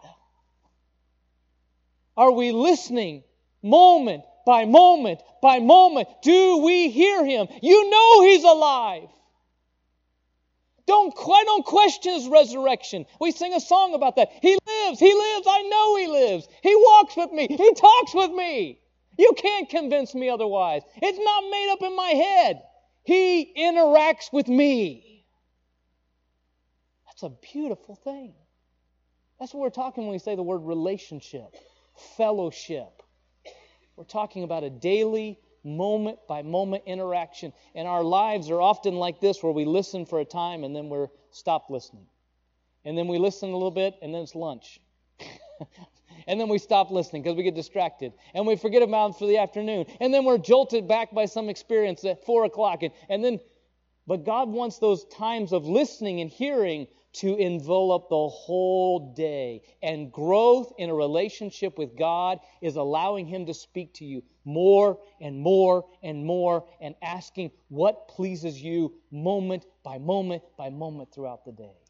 Are we listening moment by moment by moment? Do we hear Him? You know He's alive. Don't, don't question His resurrection. We sing a song about that. He lives. He lives. I know He lives. He walks with me. He talks with me. You can't convince me otherwise. It's not made up in my head. He interacts with me. That's a beautiful thing. That's what we're talking when we say the word relationship, fellowship. We're talking about a daily, moment-by-moment interaction. And our lives are often like this, where we listen for a time and then we're stopped listening. And then we listen a little bit and then it's lunch. And then we stop listening because we get distracted. And we forget about it for the afternoon. And then we're jolted back by some experience at four o'clock. And, and then, but God wants those times of listening and hearing to envelop the whole day. And growth in a relationship with God is allowing Him to speak to you more and more and more, and asking what pleases you moment by moment by moment throughout the day.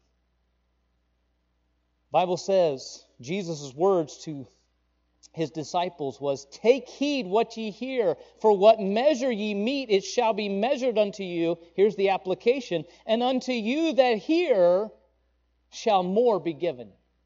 The Bible says, Jesus' words to His disciples was, take heed what ye hear, for what measure ye mete, it shall be measured unto you. Here's the application. And unto you that hear shall more be given.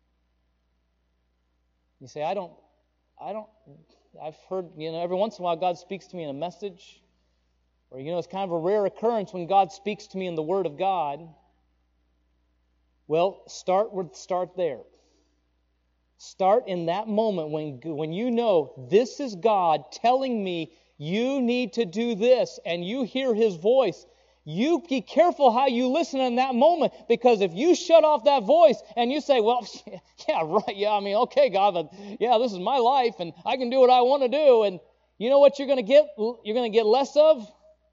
You say, I don't, I don't, I've heard, you know, every once in a while God speaks to me in a message, or, you know, it's kind of a rare occurrence when God speaks to me in the Word of God. Well, start with, start there. Start in that moment when, when you know this is God telling me you need to do this, and you hear His voice. You be careful how you listen in that moment, because if you shut off that voice and you say, well, yeah, right, yeah, I mean, okay, God, but yeah, this is my life and I can do what I want to do, and you know what you're going to get? You're going to get less of?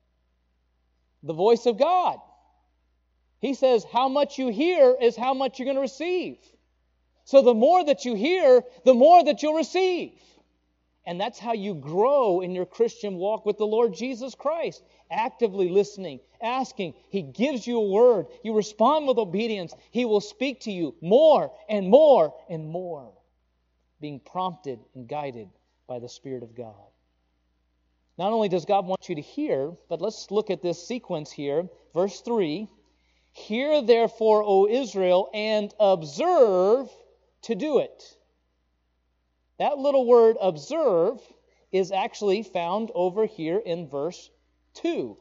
The voice of God. He says, how much you hear is how much you're going to receive. So the more that you hear, the more that you'll receive. And that's how you grow in your Christian walk with the Lord Jesus Christ. Actively listening, asking. He gives you a word. You respond with obedience. He will speak to you more and more and more, being prompted and guided by the Spirit of God. Not only does God want you to hear, but let's look at this sequence here. Verse three, hear therefore, O Israel, and observe to do it. That little word observe is actually found over here in verse two.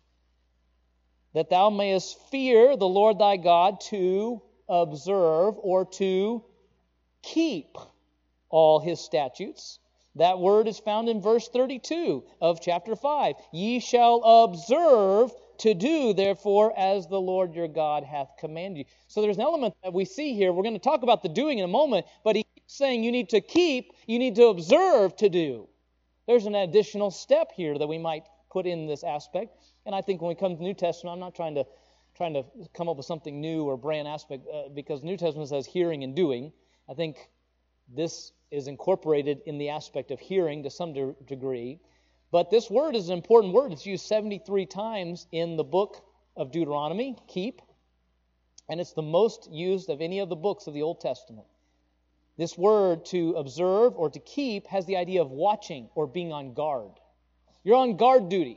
That thou mayest fear the Lord thy God to observe or to keep all His statutes. That word is found in verse thirty-two of chapter five. Ye shall observe to do, therefore, as the Lord your God hath commanded you. So there's an element that we see here. We're going to talk about the doing in a moment, but he keeps saying you need to keep, you need to observe to do. There's an additional step here that we might put in this aspect. And I think when we come to the New Testament, I'm not trying to trying to come up with something new or brand aspect, uh, because the New Testament says hearing and doing. I think this is incorporated in the aspect of hearing to some de- degree. But this word is an important word. It's used seventy-three times in the book of Deuteronomy, keep. And it's the most used of any of the books of the Old Testament. This word, to observe or to keep, has the idea of watching or being on guard. You're on guard duty.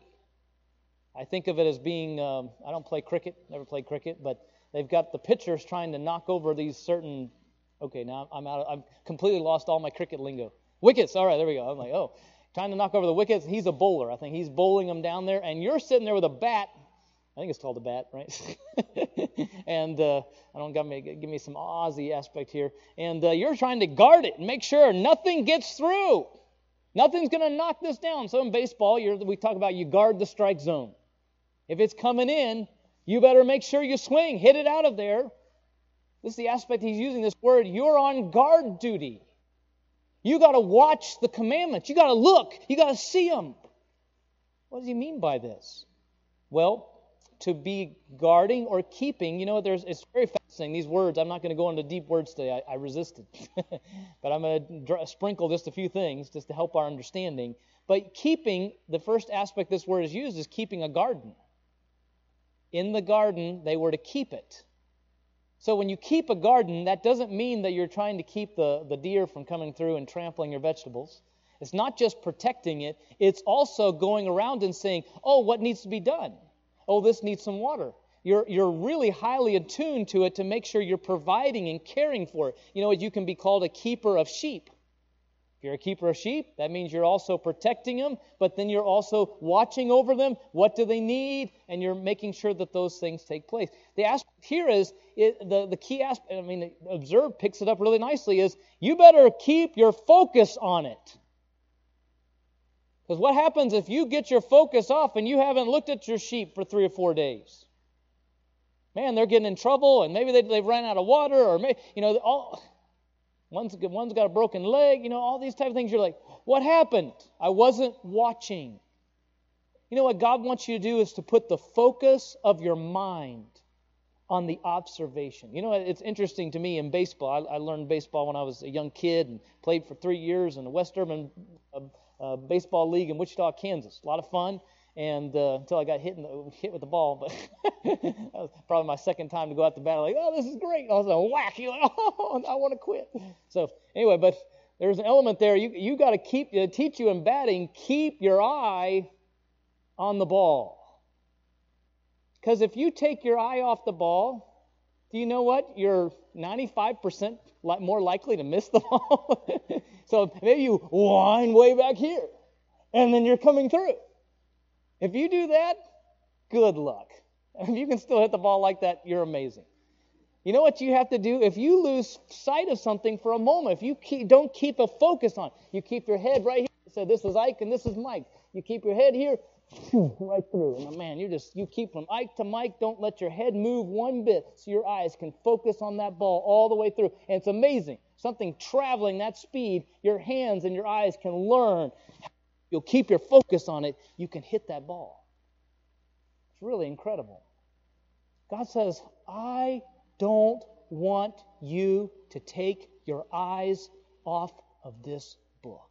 I think of it as being, um, I don't play cricket, never played cricket, but they've got the pitchers trying to knock over these certain, okay, now I'm out, of, I've completely lost all my cricket lingo. Wickets, all right, there we go. I'm like, oh, trying to knock over the wickets. He's a bowler. I think he's bowling them down there, and you're sitting there with a bat. I think it's called a bat, right? and uh, I don't got me give me some Aussie aspect here. And uh, you're trying to guard it and make sure nothing gets through. Nothing's going to knock this down. So in baseball, you're, we talk about you guard the strike zone. If it's coming in, you better make sure you swing, hit it out of there. This is the aspect he's using this word. You're on guard duty. You got to watch the commandments. You got to look. You got to see them. What does he mean by this? Well, to be guarding or keeping, you know, there's it's very fascinating. These words, I'm not going to go into deep words today. I, I resisted. But I'm going to dr- sprinkle just a few things just to help our understanding. But keeping, the first aspect this word is used is keeping a garden. In the garden, they were to keep it. So when you keep a garden, that doesn't mean that you're trying to keep the, the deer from coming through and trampling your vegetables. It's not just protecting it. It's also going around and saying, oh, what needs to be done? Oh, this needs some water. You're, you're really highly attuned to it to make sure you're providing and caring for it. You know, you can be called a keeper of sheep. If you're a keeper of sheep, that means you're also protecting them, but then you're also watching over them. What do they need? And you're making sure that those things take place. The aspect here is, it, the, the key aspect, I mean, observe picks it up really nicely, is you better keep your focus on it. Because what happens if you get your focus off and you haven't looked at your sheep for three or four days? Man, they're getting in trouble, and maybe they, they've ran out of water, or maybe, you know, all... One's, one's got a broken leg, you know, all these type of things. You're like, what happened? I wasn't watching. You know what God wants you to do is to put the focus of your mind on the observation. You know, it's interesting to me in baseball. I, I learned baseball when I was a young kid and played for three years in the West Urban uh, uh, Baseball League in Wichita, Kansas. A lot of fun. And uh, until I got hit in the, hit with the ball, but that was probably my second time to go out to bat. Like, oh, this is great! All of a sudden, whack! You're like, oh, I want to quit. So anyway, but there's an element there. You you got to keep uh, teach you in batting. Keep your eye on the ball, because if you take your eye off the ball, do you know what? You're ninety-five percent li- more likely to miss the ball. So maybe you wind way back here, and then you're coming through. If you do that, good luck. If you can still hit the ball like that, you're amazing. You know what you have to do? If you lose sight of something for a moment, if you keep, don't keep a focus on it, you keep your head right here. You say, this is Ike and this is Mike. You keep your head here, right through. And man, you just you keep from Ike to Mike. Don't let your head move one bit so your eyes can focus on that ball all the way through. And it's amazing. Something traveling that speed, your hands and your eyes can learn you'll keep your focus on it, you can hit that ball. It's really incredible. God says, I don't want you to take your eyes off of this book.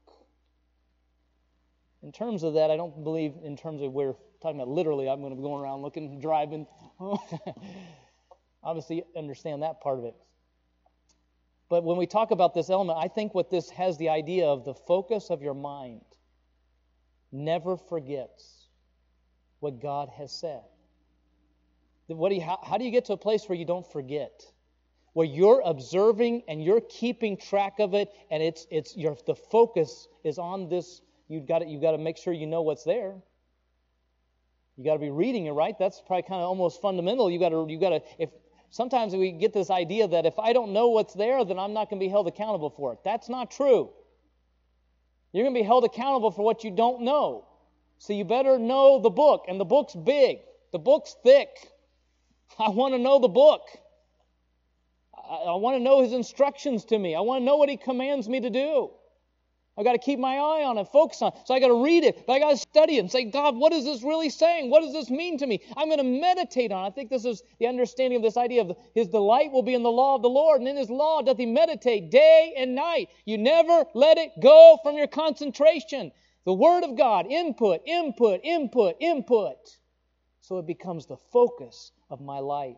In terms of that, I don't believe in terms of we're talking about literally, I'm going to be going around looking, driving. Obviously, understand that part of it. But when we talk about this element, I think what this has the idea of the focus of your mind never forgets what God has said. What do you, how, how do you get to a place where you don't forget? Where you're observing and you're keeping track of it, and it's it's your the focus is on this. You've got to, you've got to make sure you know what's there. You got to be reading it, right? That's probably kind of almost fundamental. You got to you got to if sometimes we get this idea that if I don't know what's there, then I'm not going to be held accountable for it. That's not true. You're going to be held accountable for what you don't know. So you better know the book, and the book's big. The book's thick. I want to know the book. I, I want to know His instructions to me. I want to know what He commands me to do. I've got to keep my eye on it, focus on it. So I got to read it, but I got to study it and say, God, what is this really saying? What does this mean to me? I'm going to meditate on it. I think this is the understanding of this idea of His delight will be in the law of the Lord, and in His law doth He meditate day and night. You never let it go from your concentration. The Word of God, input, input, input, input. So it becomes the focus of my life.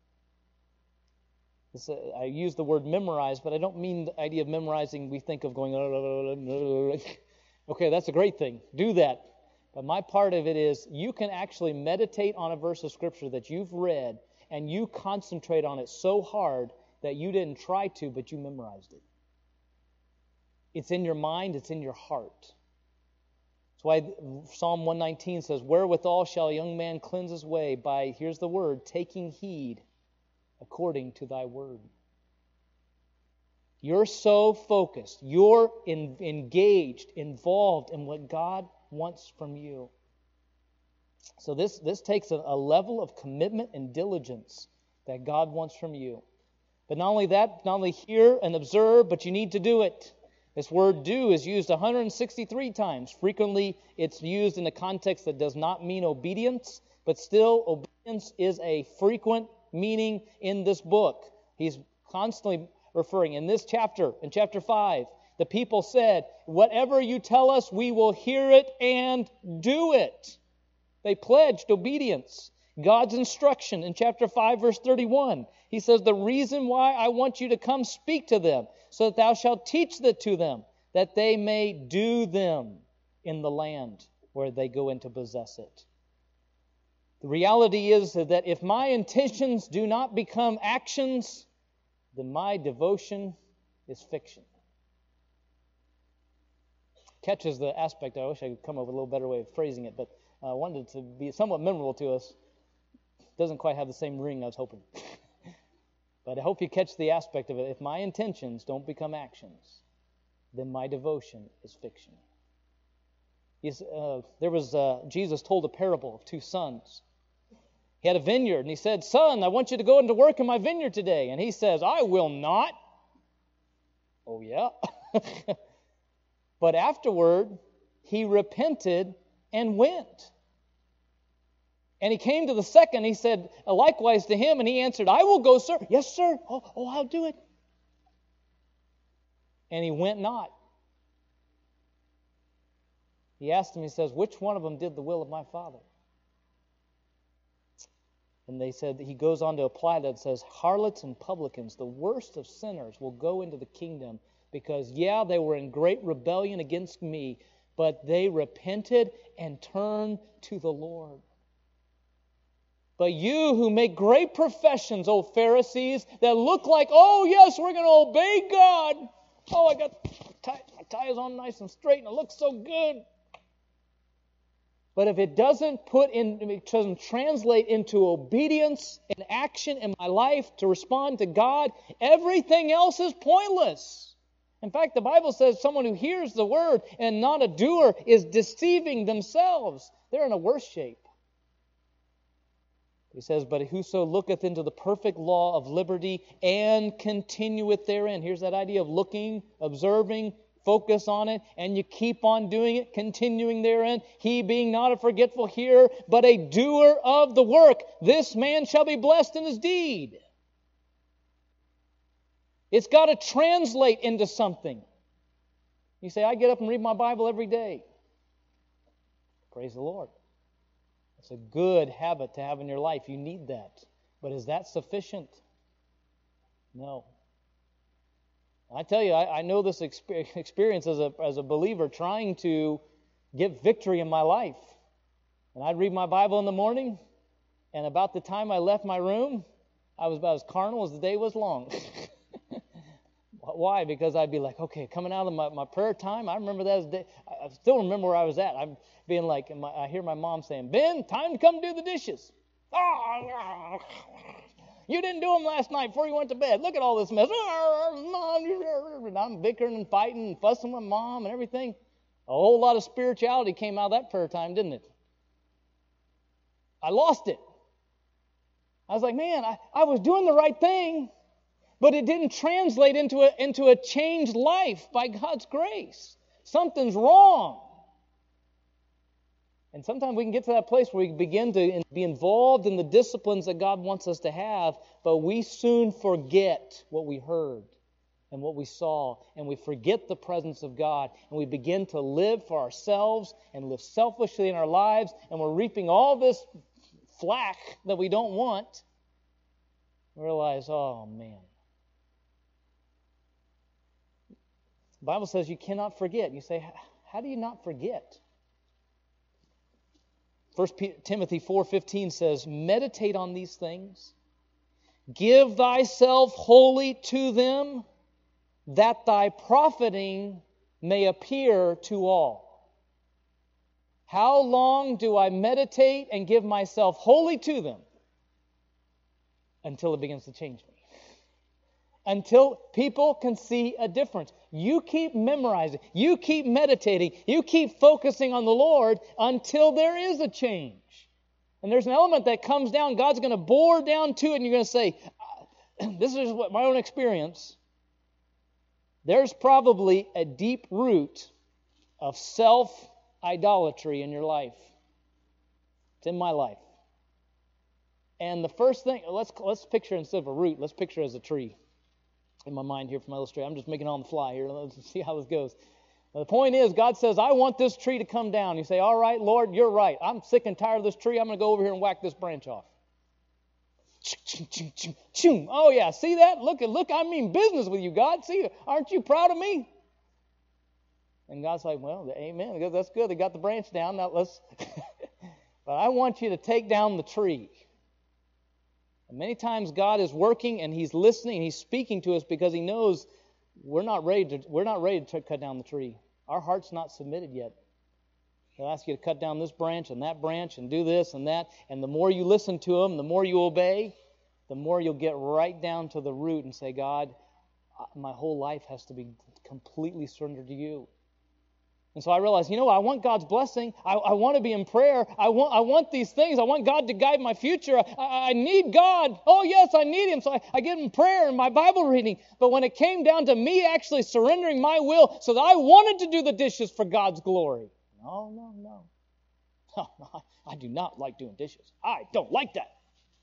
This, uh, I use the word memorize, but I don't mean the idea of memorizing. We think of going, okay, that's a great thing. Do that. But my part of it is you can actually meditate on a verse of Scripture that you've read, and you concentrate on it so hard that you didn't try to, but you memorized it. It's in your mind. It's in your heart. That's why Psalm one nineteen says, wherewithal shall a young man cleanse his way? By, here's the word, taking heed according to thy word. You're so focused. You're in, engaged, involved in what God wants from you. So this, this takes a, a level of commitment and diligence that God wants from you. But not only that, not only hear and observe, but you need to do it. This word do is used one hundred sixty-three times. Frequently, it's used in a context that does not mean obedience, but still, obedience is a frequent meaning in this book. He's constantly referring. In this chapter, in chapter five, the people said, whatever you tell us, we will hear it and do it. They pledged obedience. God's instruction in chapter five, verse thirty-one. He says, the reason why I want you to come speak to them, so that thou shalt teach it to them, that they may do them in the land where they go in to possess it. The reality is that if my intentions do not become actions, then my devotion is fiction. Catches the aspect. I wish I could come up with a little better way of phrasing it, but I wanted it to be somewhat memorable to us. Doesn't quite have the same ring I was hoping. But I hope you catch the aspect of it. If my intentions don't become actions, then my devotion is fiction. He's, uh, there was uh, Jesus told a parable of two sons. He had a vineyard, and he said, son, I want you to go into work in my vineyard today. And he says, I will not. Oh, yeah. But afterward, he repented and went. And he came to the second, he said likewise to him, and he answered, I will go, sir. Yes, sir. Oh, oh, I'll do it. And he went not. He asked him, he says, which one of them did the will of my Father? And they said, he goes on to apply that, says, harlots and publicans, the worst of sinners, will go into the kingdom because, yeah, they were in great rebellion against me, but they repented and turned to the Lord. But you who make great professions, O Pharisees, that look like, oh, yes, we're going to obey God. Oh, I got tie, my tie is on nice and straight, and it looks so good. But if it doesn't put in, it doesn't translate into obedience and action in my life to respond to God, everything else is pointless. In fact, the Bible says someone who hears the word and not a doer is deceiving themselves. They're in a worse shape. He says, but whoso looketh into the perfect law of liberty and continueth therein. Here's that idea of looking, observing, focus on it, and you keep on doing it, continuing therein, he being not a forgetful hearer, but a doer of the work, this man shall be blessed in his deed. It's got to translate into something. You say, I get up and read my Bible every day. Praise the Lord. It's a good habit to have in your life. You need that. But is that sufficient? No. I tell you, I, I know this exper- experience as a, as a believer trying to get victory in my life. And I'd read my Bible in the morning, and about the time I left my room, I was about as carnal as the day was long. Why? Because I'd be like, okay, coming out of my, my prayer time, I remember that as day. I still remember where I was at. I'm being like, my, I hear my mom saying, Ben, time to come do the dishes. Oh, you didn't do them last night before you went to bed. Look at all this mess. And I'm bickering and fighting and fussing with mom and everything. A whole lot of spirituality came out of that prayer time, didn't it? I lost it. I was like, man, I, I was doing the right thing, but it didn't translate into a, into a changed life by God's grace. Something's wrong. And sometimes we can get to that place where we begin to be involved in the disciplines that God wants us to have, but we soon forget what we heard and what we saw, and we forget the presence of God, and we begin to live for ourselves and live selfishly in our lives, and we're reaping all this flack that we don't want. We realize, oh man. The Bible says you cannot forget. You say, how do you not forget? First Timothy four fifteen says, meditate on these things. Give thyself wholly to them, that thy profiting may appear to all. How long do I meditate and give myself wholly to them? Until it begins to change me. Until people can see a difference. You keep memorizing, you keep meditating, you keep focusing on the Lord until there is a change. And there's an element that comes down, God's going to bore down to it, and you're going to say, this is what my own experience. There's probably a deep root of self-idolatry in your life. It's in my life. And the first thing, let's let's picture instead of a root, let's picture it as a tree. In my mind here for my illustration. I'm just making it on the fly here. Let's see how this goes. Now, the point is, God says, I want this tree to come down. You say, all right, Lord, you're right. I'm sick and tired of this tree. I'm going to go over here and whack this branch off. Oh, yeah, see that? Look, look, I mean business with you, God. See, aren't you proud of me? And God's like, well, amen. That's good. They got the branch down. Now let's... But I want you to take down the tree. And many times God is working and He's listening and He's speaking to us because He knows we're not ready to, we're not ready to cut down the tree. Our heart's not submitted yet. He'll ask you to cut down this branch and that branch and do this and that. And the more you listen to Him, the more you obey, the more you'll get right down to the root and say, God, my whole life has to be completely surrendered to You. And so I realized, you know what? I want God's blessing. I, I want to be in prayer. I want I want these things. I want God to guide my future. I, I need God. Oh, yes, I need Him. So I, I get in prayer and my Bible reading. But when it came down to me actually surrendering my will so that I wanted to do the dishes for God's glory. No, no, no. No, no I do not like doing dishes. I don't like that.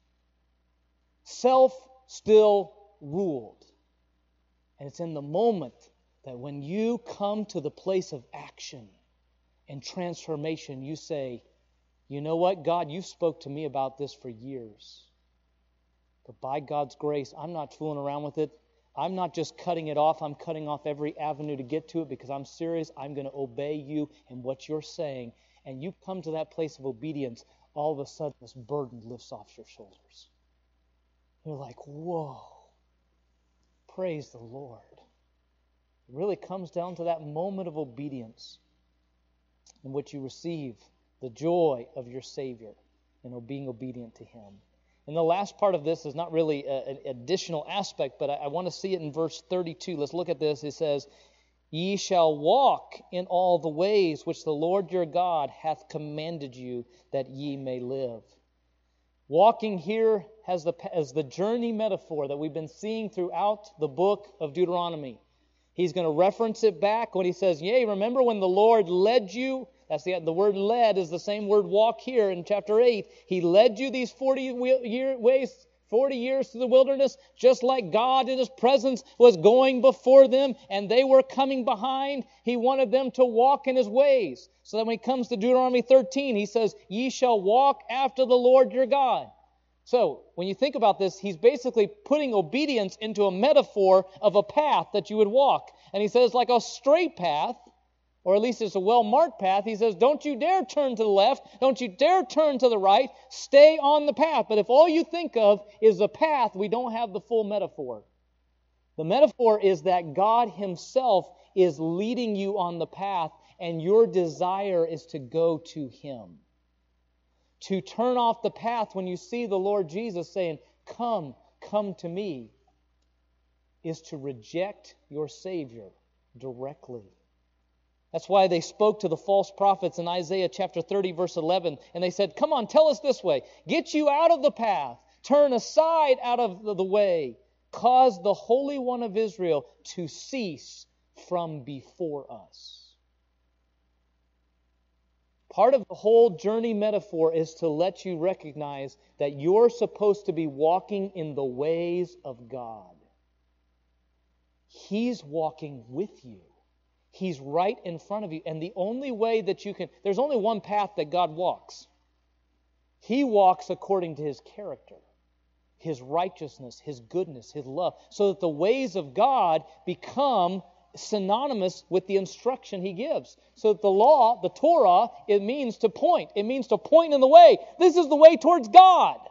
Self still ruled. And it's in the moment that when you come to the place of action and transformation, you say, you know what, God, you spoke to me about this for years. But by God's grace, I'm not fooling around with it. I'm not just cutting it off. I'm cutting off every avenue to get to it because I'm serious. I'm going to obey you and what you're saying. And you come to that place of obedience, all of a sudden this burden lifts off your shoulders. You're like, whoa, praise the Lord. It really comes down to that moment of obedience in which you receive the joy of your Savior and being obedient to Him. And the last part of this is not really a, an additional aspect, but I, I want to see it in verse thirty-two. Let's look at this. It says, Ye shall walk in all the ways which the Lord your God hath commanded you, that ye may live. Walking here has the, as the journey metaphor that we've been seeing throughout the book of Deuteronomy. He's going to reference it back when he says, yea, remember when the Lord led you? That's the, the word led is the same word walk here in chapter eight. He led you these forty year, ways, forty years through the wilderness, just like God in His presence was going before them and they were coming behind. He wanted them to walk in His ways. So that when He comes to Deuteronomy thirteen, He says, ye shall walk after the Lord your God. So, when you think about this, He's basically putting obedience into a metaphor of a path that you would walk. And He says, like a straight path, or at least it's a well-marked path, He says, don't you dare turn to the left, don't you dare turn to the right, stay on the path. But if all you think of is the path, we don't have the full metaphor. The metaphor is that God Himself is leading you on the path, and your desire is to go to Him. To turn off the path when you see the Lord Jesus saying, come, come to me, is to reject your Savior directly. That's why they spoke to the false prophets in Isaiah chapter thirty, verse eleven, and they said, come on, tell us this way. Get you out of the path. Turn aside out of the way. Cause the Holy One of Israel to cease from before us. Part of the whole journey metaphor is to let you recognize that you're supposed to be walking in the ways of God. He's walking with you. He's right in front of you. And the only way that you can... There's only one path that God walks. He walks according to His character, His righteousness, His goodness, His love, so that the ways of God become synonymous with the instruction He gives. So that the law, the Torah, it means to point. It means to point in the way. This is the way towards God.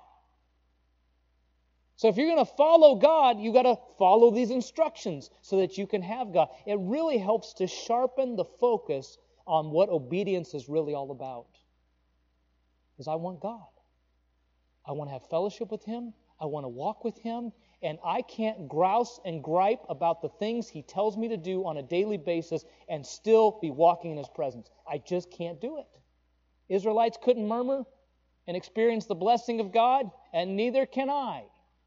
So if you're going to follow God, you've got to follow these instructions so that you can have God. It really helps to sharpen the focus on what obedience is really all about. Because I want God. I want to have fellowship with Him. I want to walk with Him. And I can't grouse and gripe about the things He tells me to do on a daily basis and still be walking in His presence. I just can't do it. Israelites couldn't murmur and experience the blessing of God, and neither can I.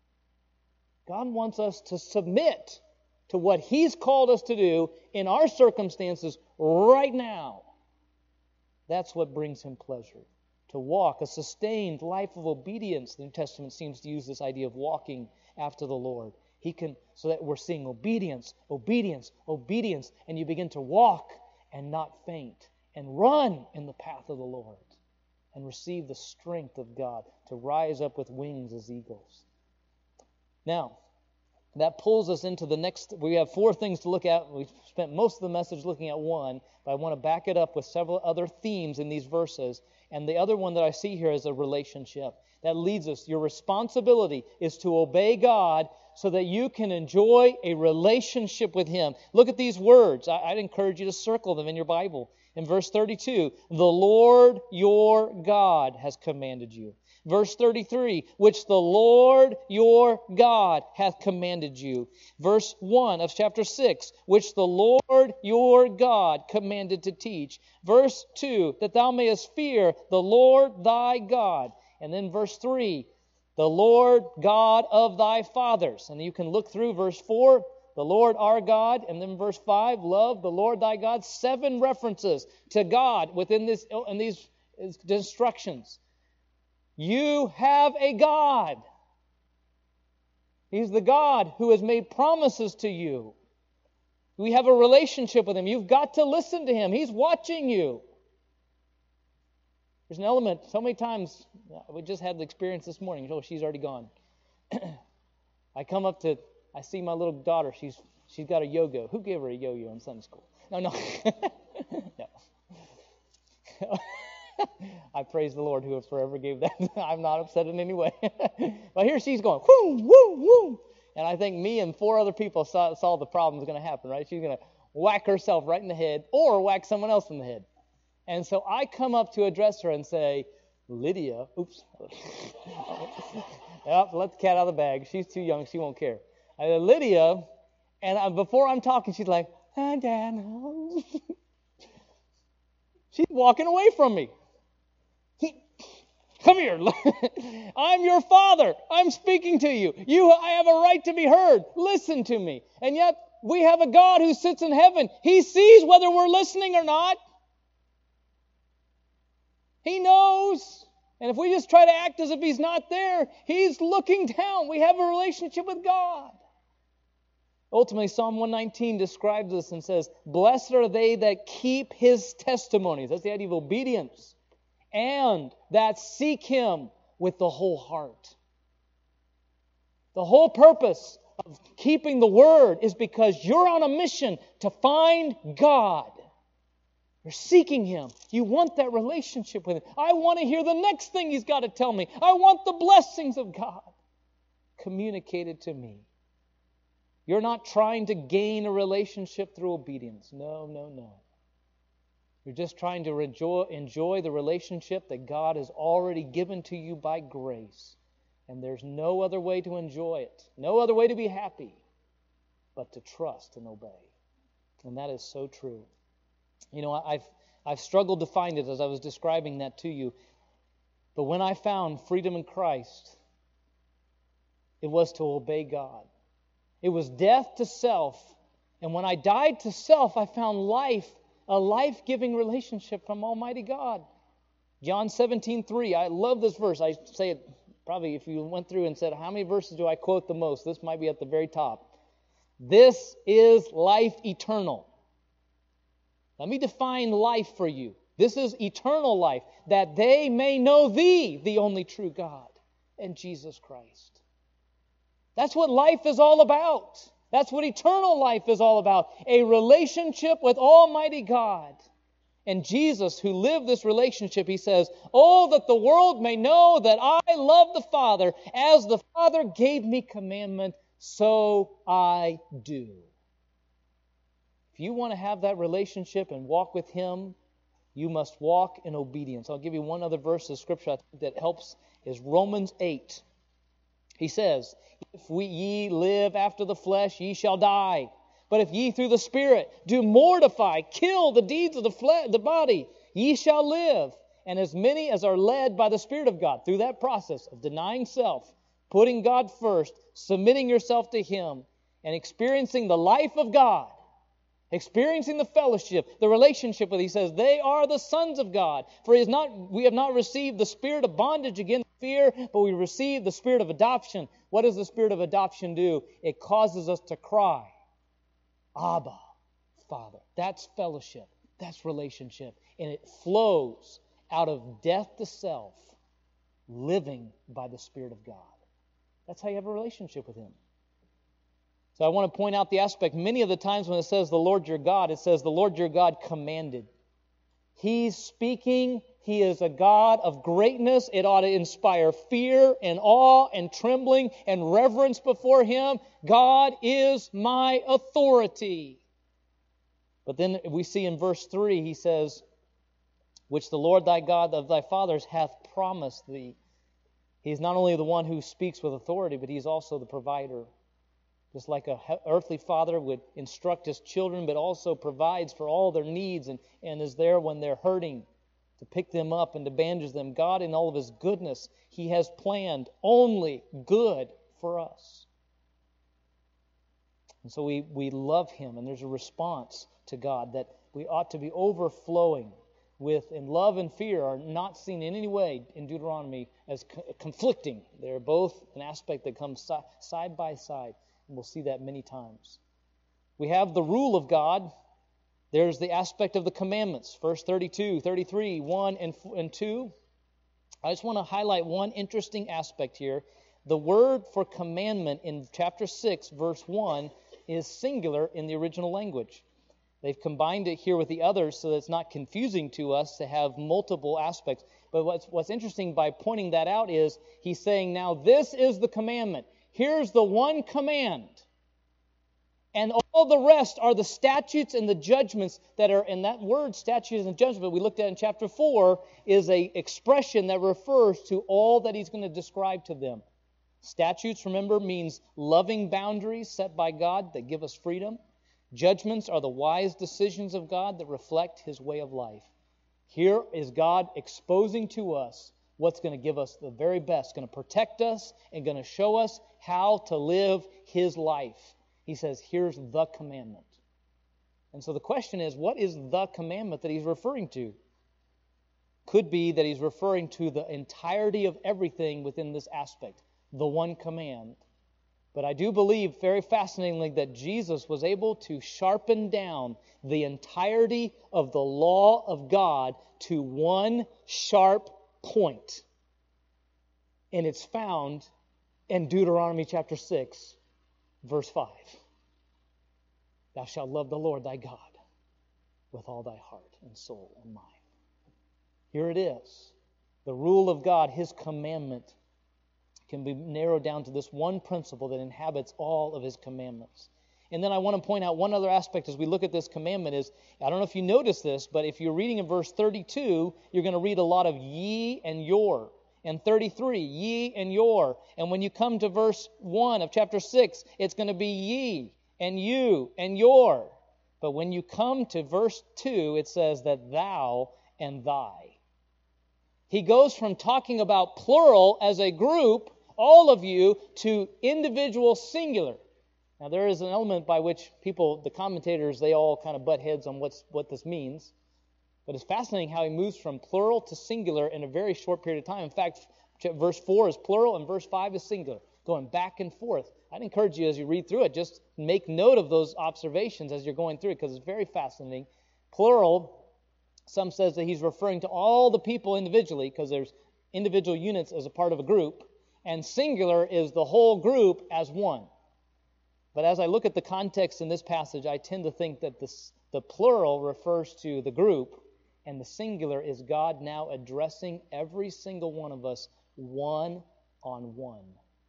God wants us to submit to what He's called us to do in our circumstances right now. That's what brings Him pleasure. To walk, a sustained life of obedience. The New Testament seems to use this idea of walking after the Lord. He can, so that we're seeing obedience, obedience, obedience, and you begin to walk and not faint, and run in the path of the Lord, and receive the strength of God to rise up with wings as eagles. Now, that pulls us into the next. We have four things to look at. We've spent most of the message looking at one, but I want to back it up with several other themes in these verses. And the other one that I see here is a relationship. That leads us. Your responsibility is to obey God so that you can enjoy a relationship with Him. Look at these words. I, I'd encourage you to circle them in your Bible. In verse thirty-two, the Lord your God has commanded you. Verse thirty-three, which the Lord your God hath commanded you. Verse one of chapter six, which the Lord your God commanded to teach. Verse two, that thou mayest fear the Lord thy God. And then verse three, the Lord God of thy fathers. And you can look through verse four, the Lord our God. And then verse five, love the Lord thy God. Seven references to God within this in these instructions. You have a God. He's the God who has made promises to you. We have a relationship with Him. You've got to listen to Him. He's watching you. There's an element, so many times, we just had the experience this morning. Oh, she's already gone. I come up to, I see my little daughter. She's she's got a yo-yo. Who gave her a yo-yo in Sunday school? No, no. no. I praise the Lord who forever gave that. I'm not upset in any way. But here she's going, whoo, whoo, whoo. And I think me and four other people saw, saw the problem was going to happen, right? She's going to whack herself right in the head or whack someone else in the head. And so I come up to address her and say, Lydia, oops. Yep, let the cat out of the bag. She's too young. She won't care. I said, Lydia, and I, before I'm talking, she's like, ah, Dad. She's walking away from me. Come here. I'm your father. I'm speaking to you. You, I have a right to be heard. Listen to me. And yet, We have a God who sits in heaven. He sees whether we're listening or not. He knows. And if we just try to act as if He's not there, He's looking down. We have a relationship with God. Ultimately, Psalm one nineteen describes this and says, "Blessed are they that keep His testimonies." That's the idea of obedience. "And that seek Him with the whole heart." The whole purpose of keeping the Word is because you're on a mission to find God. You're seeking Him. You want that relationship with Him. I want to hear the next thing He's got to tell me. I want the blessings of God communicated to me. You're not trying to gain a relationship through obedience. No, no, no. You're just trying to enjoy, enjoy the relationship that God has already given to you by grace. And there's no other way to enjoy it, no other way to be happy, but to trust and obey. And that is so true. You know, I've I've struggled to find it as I was describing that to you. But when I found freedom in Christ, it was to obey God. It was death to self. And when I died to self, I found life, a life-giving relationship from Almighty God. John seventeen three. I love this verse. I say it probably if you went through and said, how many verses do I quote the most? This might be at the very top. This is life eternal. Let me define life for you. This is eternal life, that they may know Thee, the only true God, and Jesus Christ. That's what life is all about. That's what eternal life is all about. A relationship with Almighty God. And Jesus, who lived this relationship, He says, "Oh, that the world may know that I love the Father, as the Father gave me commandment, so I do." If you want to have that relationship and walk with Him, you must walk in obedience. I'll give you one other verse of Scripture I think that helps, is Romans eight. He says, "If we ye live after the flesh, ye shall die. But if ye through the Spirit do mortify, kill the deeds of the flesh, the body, ye shall live. And as many as are led by the Spirit of God," through that process of denying self, putting God first, submitting yourself to Him, and experiencing the life of God, experiencing the fellowship, the relationship with, He says, they are the sons of God. For He is not, we have not received the spirit of bondage again to fear, but we receive the spirit of adoption. What does the spirit of adoption do? It causes us to cry, "Abba, Father." That's fellowship. That's relationship. And it flows out of death to self, living by the Spirit of God. That's how you have a relationship with Him. So I want to point out the aspect. Many of the times when it says the Lord your God, it says the Lord your God commanded. He's speaking. He is a God of greatness. It ought to inspire fear and awe and trembling and reverence before Him. God is my authority. But then we see in verse three, He says, "Which the Lord thy God of thy fathers hath promised thee." He's not only the one who speaks with authority, but He's also the provider. Just like an earthly father would instruct his children, but also provides for all their needs and, and is there when they're hurting to pick them up and to bandage them. God, in all of His goodness, He has planned only good for us. And so we, we love Him, and there's a response to God that we ought to be overflowing with. And love and fear are not seen in any way in Deuteronomy as co- conflicting. They're both an aspect that comes si- side by side. And we'll see that many times. We have the rule of God. There's the aspect of the commandments. Verse thirty-two, thirty-three, one and, and two. I just want to highlight one interesting aspect here. The word for commandment in chapter six, verse one, is singular in the original language. They've combined it here with the others so that it's not confusing to us to have multiple aspects. But what's, what's interesting by pointing that out is He's saying, now this is the commandment. Here's the one command. And all the rest are the statutes and the judgments that are, in that word, statutes and judgments, we looked at in chapter four, is a expression that refers to all that He's going to describe to them. Statutes, remember, means loving boundaries set by God that give us freedom. Judgments are the wise decisions of God that reflect His way of life. Here is God exposing to us what's going to give us the very best, going to protect us and going to show us how to live His life. He says, here's the commandment. And so the question is, what is the commandment that he's referring to? Could be that he's referring to the entirety of everything within this aspect, the one command. But I do believe, very fascinatingly, that Jesus was able to sharpen down the entirety of the law of God to one sharp point. And it's found in Deuteronomy chapter six, verse five. Thou shalt love the Lord thy God with all thy heart and soul and mind. Here it is. The rule of God, His commandment, can be narrowed down to this one principle that inhabits all of His commandments. And then I want to point out one other aspect as we look at this commandment is, I don't know if you notice this, but if you're reading in verse thirty-two, you're going to read a lot of ye and your. And thirty-three, ye and your. And when you come to verse one of chapter six, it's going to be ye and you and your. But when you come to verse two, it says that thou and thy. He goes from talking about plural as a group, all of you, to individual singular. Now there is an element by which people, the commentators, they all kind of butt heads on what's, what this means. But it's fascinating how he moves from plural to singular in a very short period of time. In fact, verse four is plural and verse five is singular, going back and forth. I'd encourage you as you read through it, just make note of those observations as you're going through it, because it's very fascinating. Plural, some says that he's referring to all the people individually, because there's individual units as a part of a group, and singular is the whole group as one. But as I look at the context in this passage, I tend to think that this, the plural refers to the group, and the singular is God now addressing every single one of us one on one.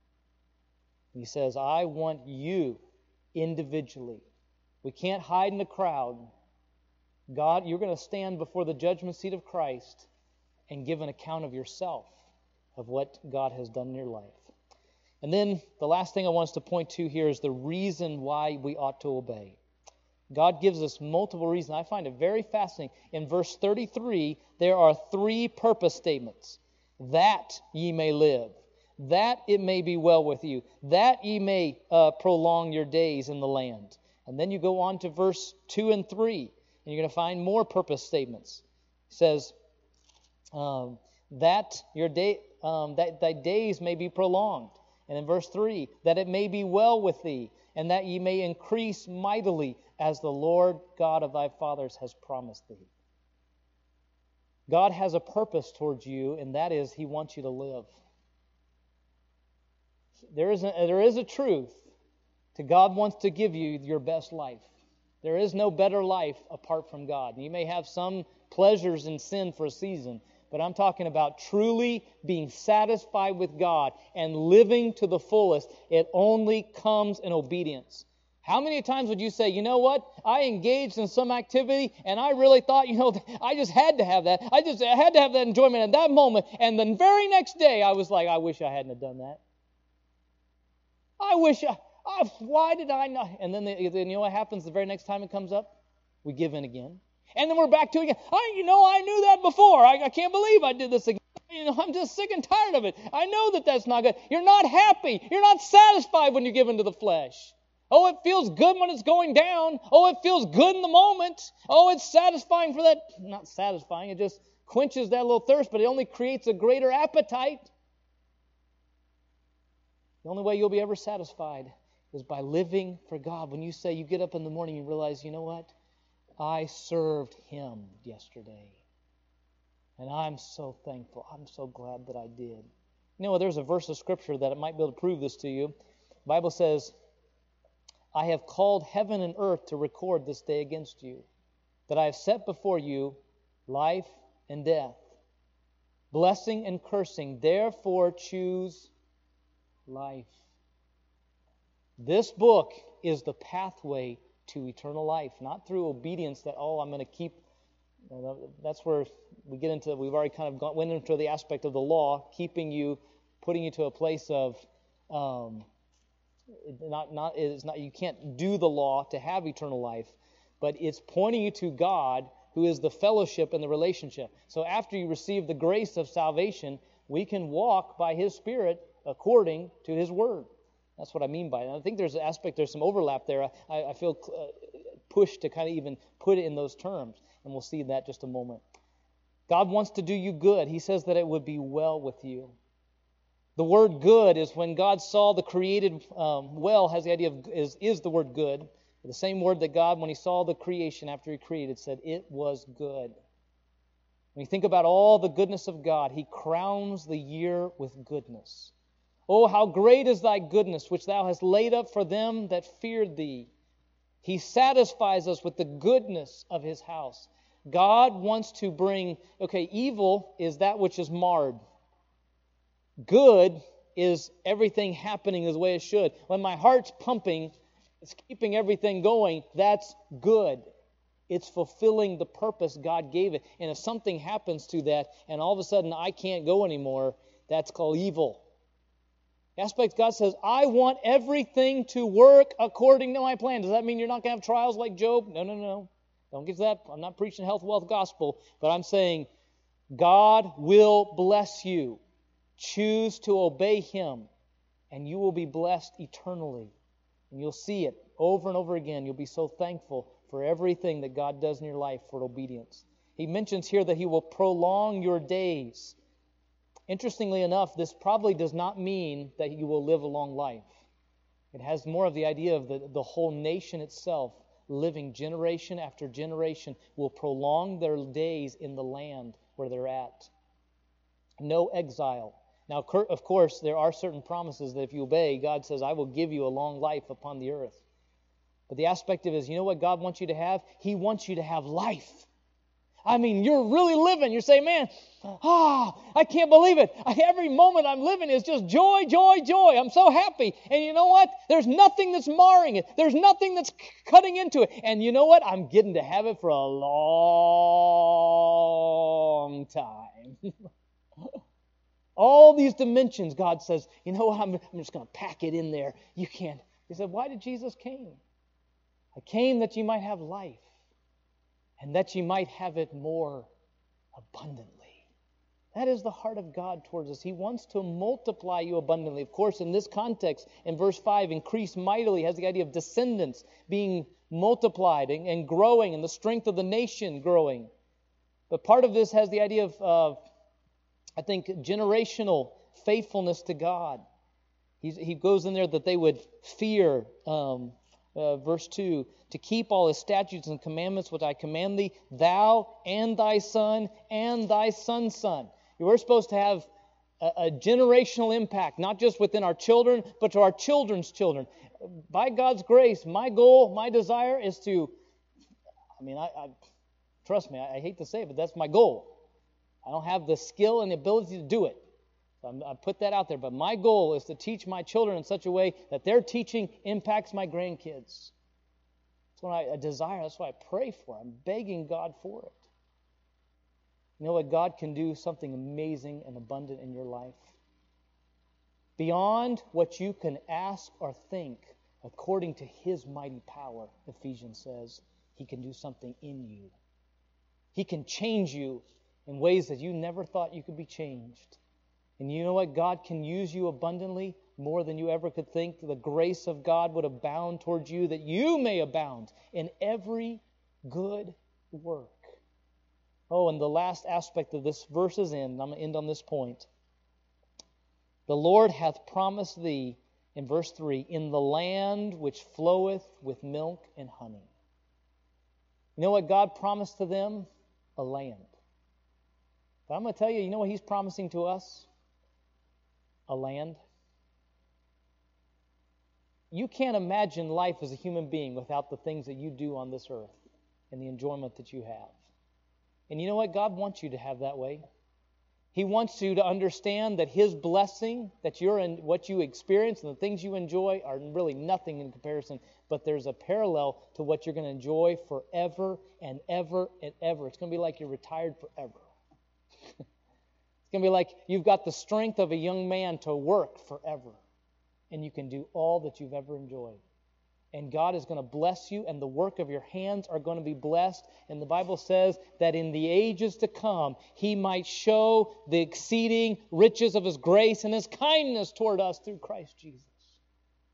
He says, I want you individually. We can't hide in the crowd. God, you're going to stand before the judgment seat of Christ and give an account of yourself, of what God has done in your life. And then the last thing I want us to point to here is the reason why we ought to obey. God gives us multiple reasons. I find it very fascinating. In verse thirty-three, there are three purpose statements. That ye may live. That it may be well with you. That ye may uh, prolong your days in the land. And then you go on to verse two and three, and you're going to find more purpose statements. It says, um, that your day, um, that thy days may be prolonged. And in verse three, that it may be well with thee, and that ye may increase mightily, as the Lord God of thy fathers has promised thee. God has a purpose towards you, and that is He wants you to live. There is a, there is a truth to God wants to give you your best life. There is no better life apart from God. You may have some pleasures in sin for a season, but I'm talking about truly being satisfied with God and living to the fullest. It only comes in obedience. How many times would you say, you know what, I engaged in some activity and I really thought, you know, I just had to have that. I just I had to have that enjoyment at that moment. And the very next day I was like, I wish I hadn't have done that. I wish I, I why did I not? And then, the, then you know what happens the very next time it comes up? We give in again. And then we're back to it again. I, you know, I knew that before. I, I can't believe I did this again. You know, I'm just sick and tired of it. I know that that's not good. You're not happy. You're not satisfied when you give into the flesh. Oh, it feels good when it's going down. Oh, it feels good in the moment. Oh, it's satisfying for that. Not satisfying. It just quenches that little thirst, but it only creates a greater appetite. The only way you'll be ever satisfied is by living for God. When you say you get up in the morning and realize, you know what? I served Him yesterday. And I'm so thankful. I'm so glad that I did. You know, there's a verse of Scripture that it might be able to prove this to you. The Bible says, I have called heaven and earth to record this day against you, that I have set before you life and death, blessing and cursing. Therefore choose life. This book is the pathway to eternal life, not through obedience that, oh, I'm going to keep. That's where we get into, we've already kind of gone, went into the aspect of the law, keeping you, putting you to a place of, um, not, not, it's not, you can't do the law to have eternal life, but it's pointing you to God, who is the fellowship and the relationship. So after you receive the grace of salvation, we can walk by His Spirit according to His Word. That's what I mean by it. And I think there's an aspect, there's some overlap there. I, I feel uh, pushed to kind of even put it in those terms, and we'll see that just a moment. God wants to do you good. He says that it would be well with you. The word good is when God saw the created um, well has the idea of is, is the word good. The same word that God, when He saw the creation after He created, said it was good. When you think about all the goodness of God, He crowns the year with goodness. Oh, how great is Thy goodness, which Thou hast laid up for them that feared Thee. He satisfies us with the goodness of His house. God wants to bring, okay, evil is that which is marred. Good is everything happening as the way it should. When my heart's pumping, it's keeping everything going, that's good. It's fulfilling the purpose God gave it. And if something happens to that and all of a sudden I can't go anymore, that's called evil. The aspect God says, I want everything to work according to my plan. Does that mean you're not going to have trials like Job? No, no, no. Don't get to that. I'm not preaching health, wealth, gospel, but I'm saying God will bless you. Choose to obey Him, and you will be blessed eternally. And you'll see it over and over again. You'll be so thankful for everything that God does in your life for obedience. He mentions here that He will prolong your days. Interestingly enough, this probably does not mean that you will live a long life. It has more of the idea of the, the whole nation itself living generation after generation will prolong their days in the land where they're at. No exile. Now, of course, there are certain promises that if you obey, God says, I will give you a long life upon the earth. But the aspect of it is, you know what God wants you to have? He wants you to have life. I mean, you're really living. You're saying, man, ah, I can't believe it. I, every moment I'm living is just joy, joy, joy. I'm so happy. And you know what? There's nothing that's marring it. There's nothing that's c- cutting into it. And you know what? I'm getting to have it for a long time. All these dimensions, God says, you know what? I'm, I'm just going to pack it in there. You can't. He said, why did Jesus came? I came that you might have life, and that you might have it more abundantly. That is the heart of God towards us. He wants to multiply you abundantly. Of course, in this context, in verse five, increase mightily has the idea of descendants being multiplied and, and growing, and the strength of the nation growing. But part of this has the idea of, uh, I think, generational faithfulness to God. He's, he goes in there that they would fear, um, uh, verse two, to keep all His statutes and commandments which I command thee, thou and thy son and thy son's son. We're supposed to have a, a generational impact, not just within our children, but to our children's children. By God's grace, my goal, my desire is to, I mean, I, I trust me, I, I hate to say it, but that's my goal. I don't have the skill and the ability to do it. So I'm, I put that out there. But my goal is to teach my children in such a way that their teaching impacts my grandkids. That's what I, I desire. That's what I pray for. I'm begging God for it. You know what? God can do something amazing and abundant in your life. Beyond what you can ask or think, according to His mighty power, Ephesians says, He can do something in you. He can change you in ways that you never thought you could be changed. And you know what? God can use you abundantly more than you ever could think. The grace of God would abound towards you that you may abound in every good work. Oh, and the last aspect of this verse is in. I'm going to end on this point. The Lord hath promised thee, in verse three, in the land which floweth with milk and honey. You know what God promised to them? A land. But I'm going to tell you, you know what He's promising to us? A land. You can't imagine life as a human being without the things that you do on this earth and the enjoyment that you have. And you know what? God wants you to have that way. He wants you to understand that His blessing, that you're in, what you experience and the things you enjoy are really nothing in comparison, but there's a parallel to what you're going to enjoy forever and ever and ever. It's going to be like you're retired forever. It's going to be like you've got the strength of a young man to work forever, and you can do all that you've ever enjoyed. And God is going to bless you, and the work of your hands are going to be blessed. And the Bible says that in the ages to come, He might show the exceeding riches of His grace and His kindness toward us through Christ Jesus.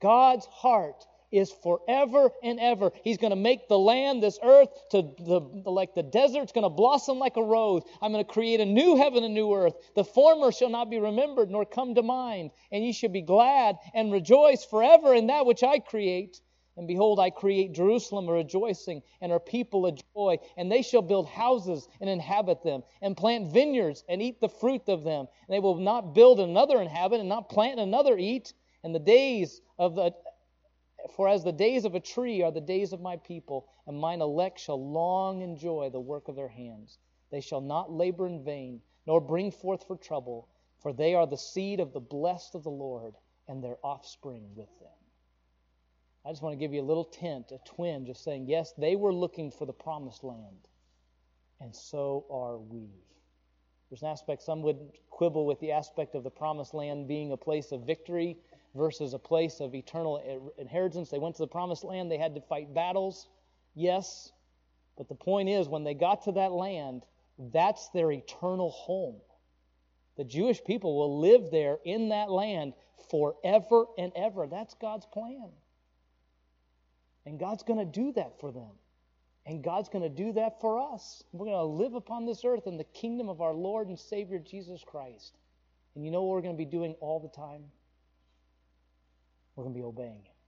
God's heart is forever and ever. He's going to make the land, this earth, to the, like the desert's going to blossom like a rose. I'm going to create a new heaven and new earth. The former shall not be remembered nor come to mind. And ye shall be glad and rejoice forever in that which I create. And behold, I create Jerusalem a rejoicing, and her people a joy. And they shall build houses and inhabit them, and plant vineyards and eat the fruit of them. And they will not build another inhabit, and not plant another eat. And the days of the For as the days of a tree are the days of my people, and mine elect shall long enjoy the work of their hands. They shall not labor in vain, nor bring forth for trouble, for they are the seed of the blessed of the Lord, and their offspring with them. I just want to give you a little tint, a twin, just saying, yes, they were looking for the promised land, and so are we. There's an aspect, some would quibble with the aspect of the promised land being a place of victory versus a place of eternal inheritance. They went to the promised land, they had to fight battles, yes, but the point is, when they got to that land, that's their eternal home. The Jewish people will live there in that land forever and ever. That's God's plan. And God's going to do that for them. And God's going to do that for us. We're going to live upon this earth in the kingdom of our Lord and Savior Jesus Christ. And you know what we're going to be doing all the time? We're going to be obeying Him.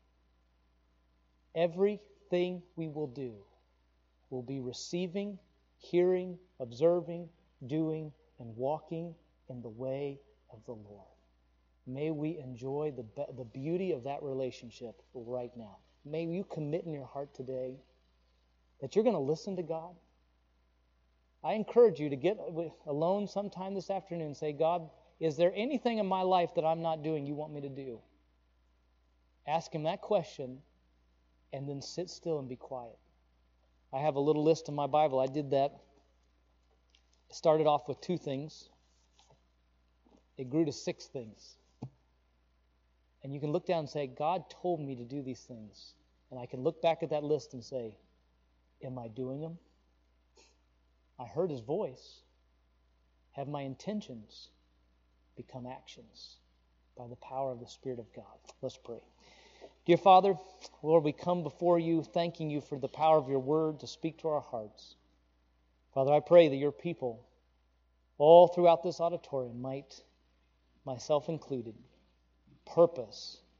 Everything we will do will be receiving, hearing, observing, doing, and walking in the way of the Lord. May we enjoy the, be- the beauty of that relationship right now. May you commit in your heart today that you're going to listen to God. I encourage you to get alone sometime this afternoon and say, God, is there anything in my life that I'm not doing you want me to do? Ask Him that question, and then sit still and be quiet. I have a little list in my Bible. I did that. It started off with two things. It grew to six things. And you can look down and say, God told me to do these things. And I can look back at that list and say, am I doing them? I heard His voice. Have my intentions become actions by the power of the Spirit of God? Let's pray. Dear Father, Lord, we come before You thanking You for the power of Your word to speak to our hearts. Father, I pray that Your people all throughout this auditorium might, myself included, purpose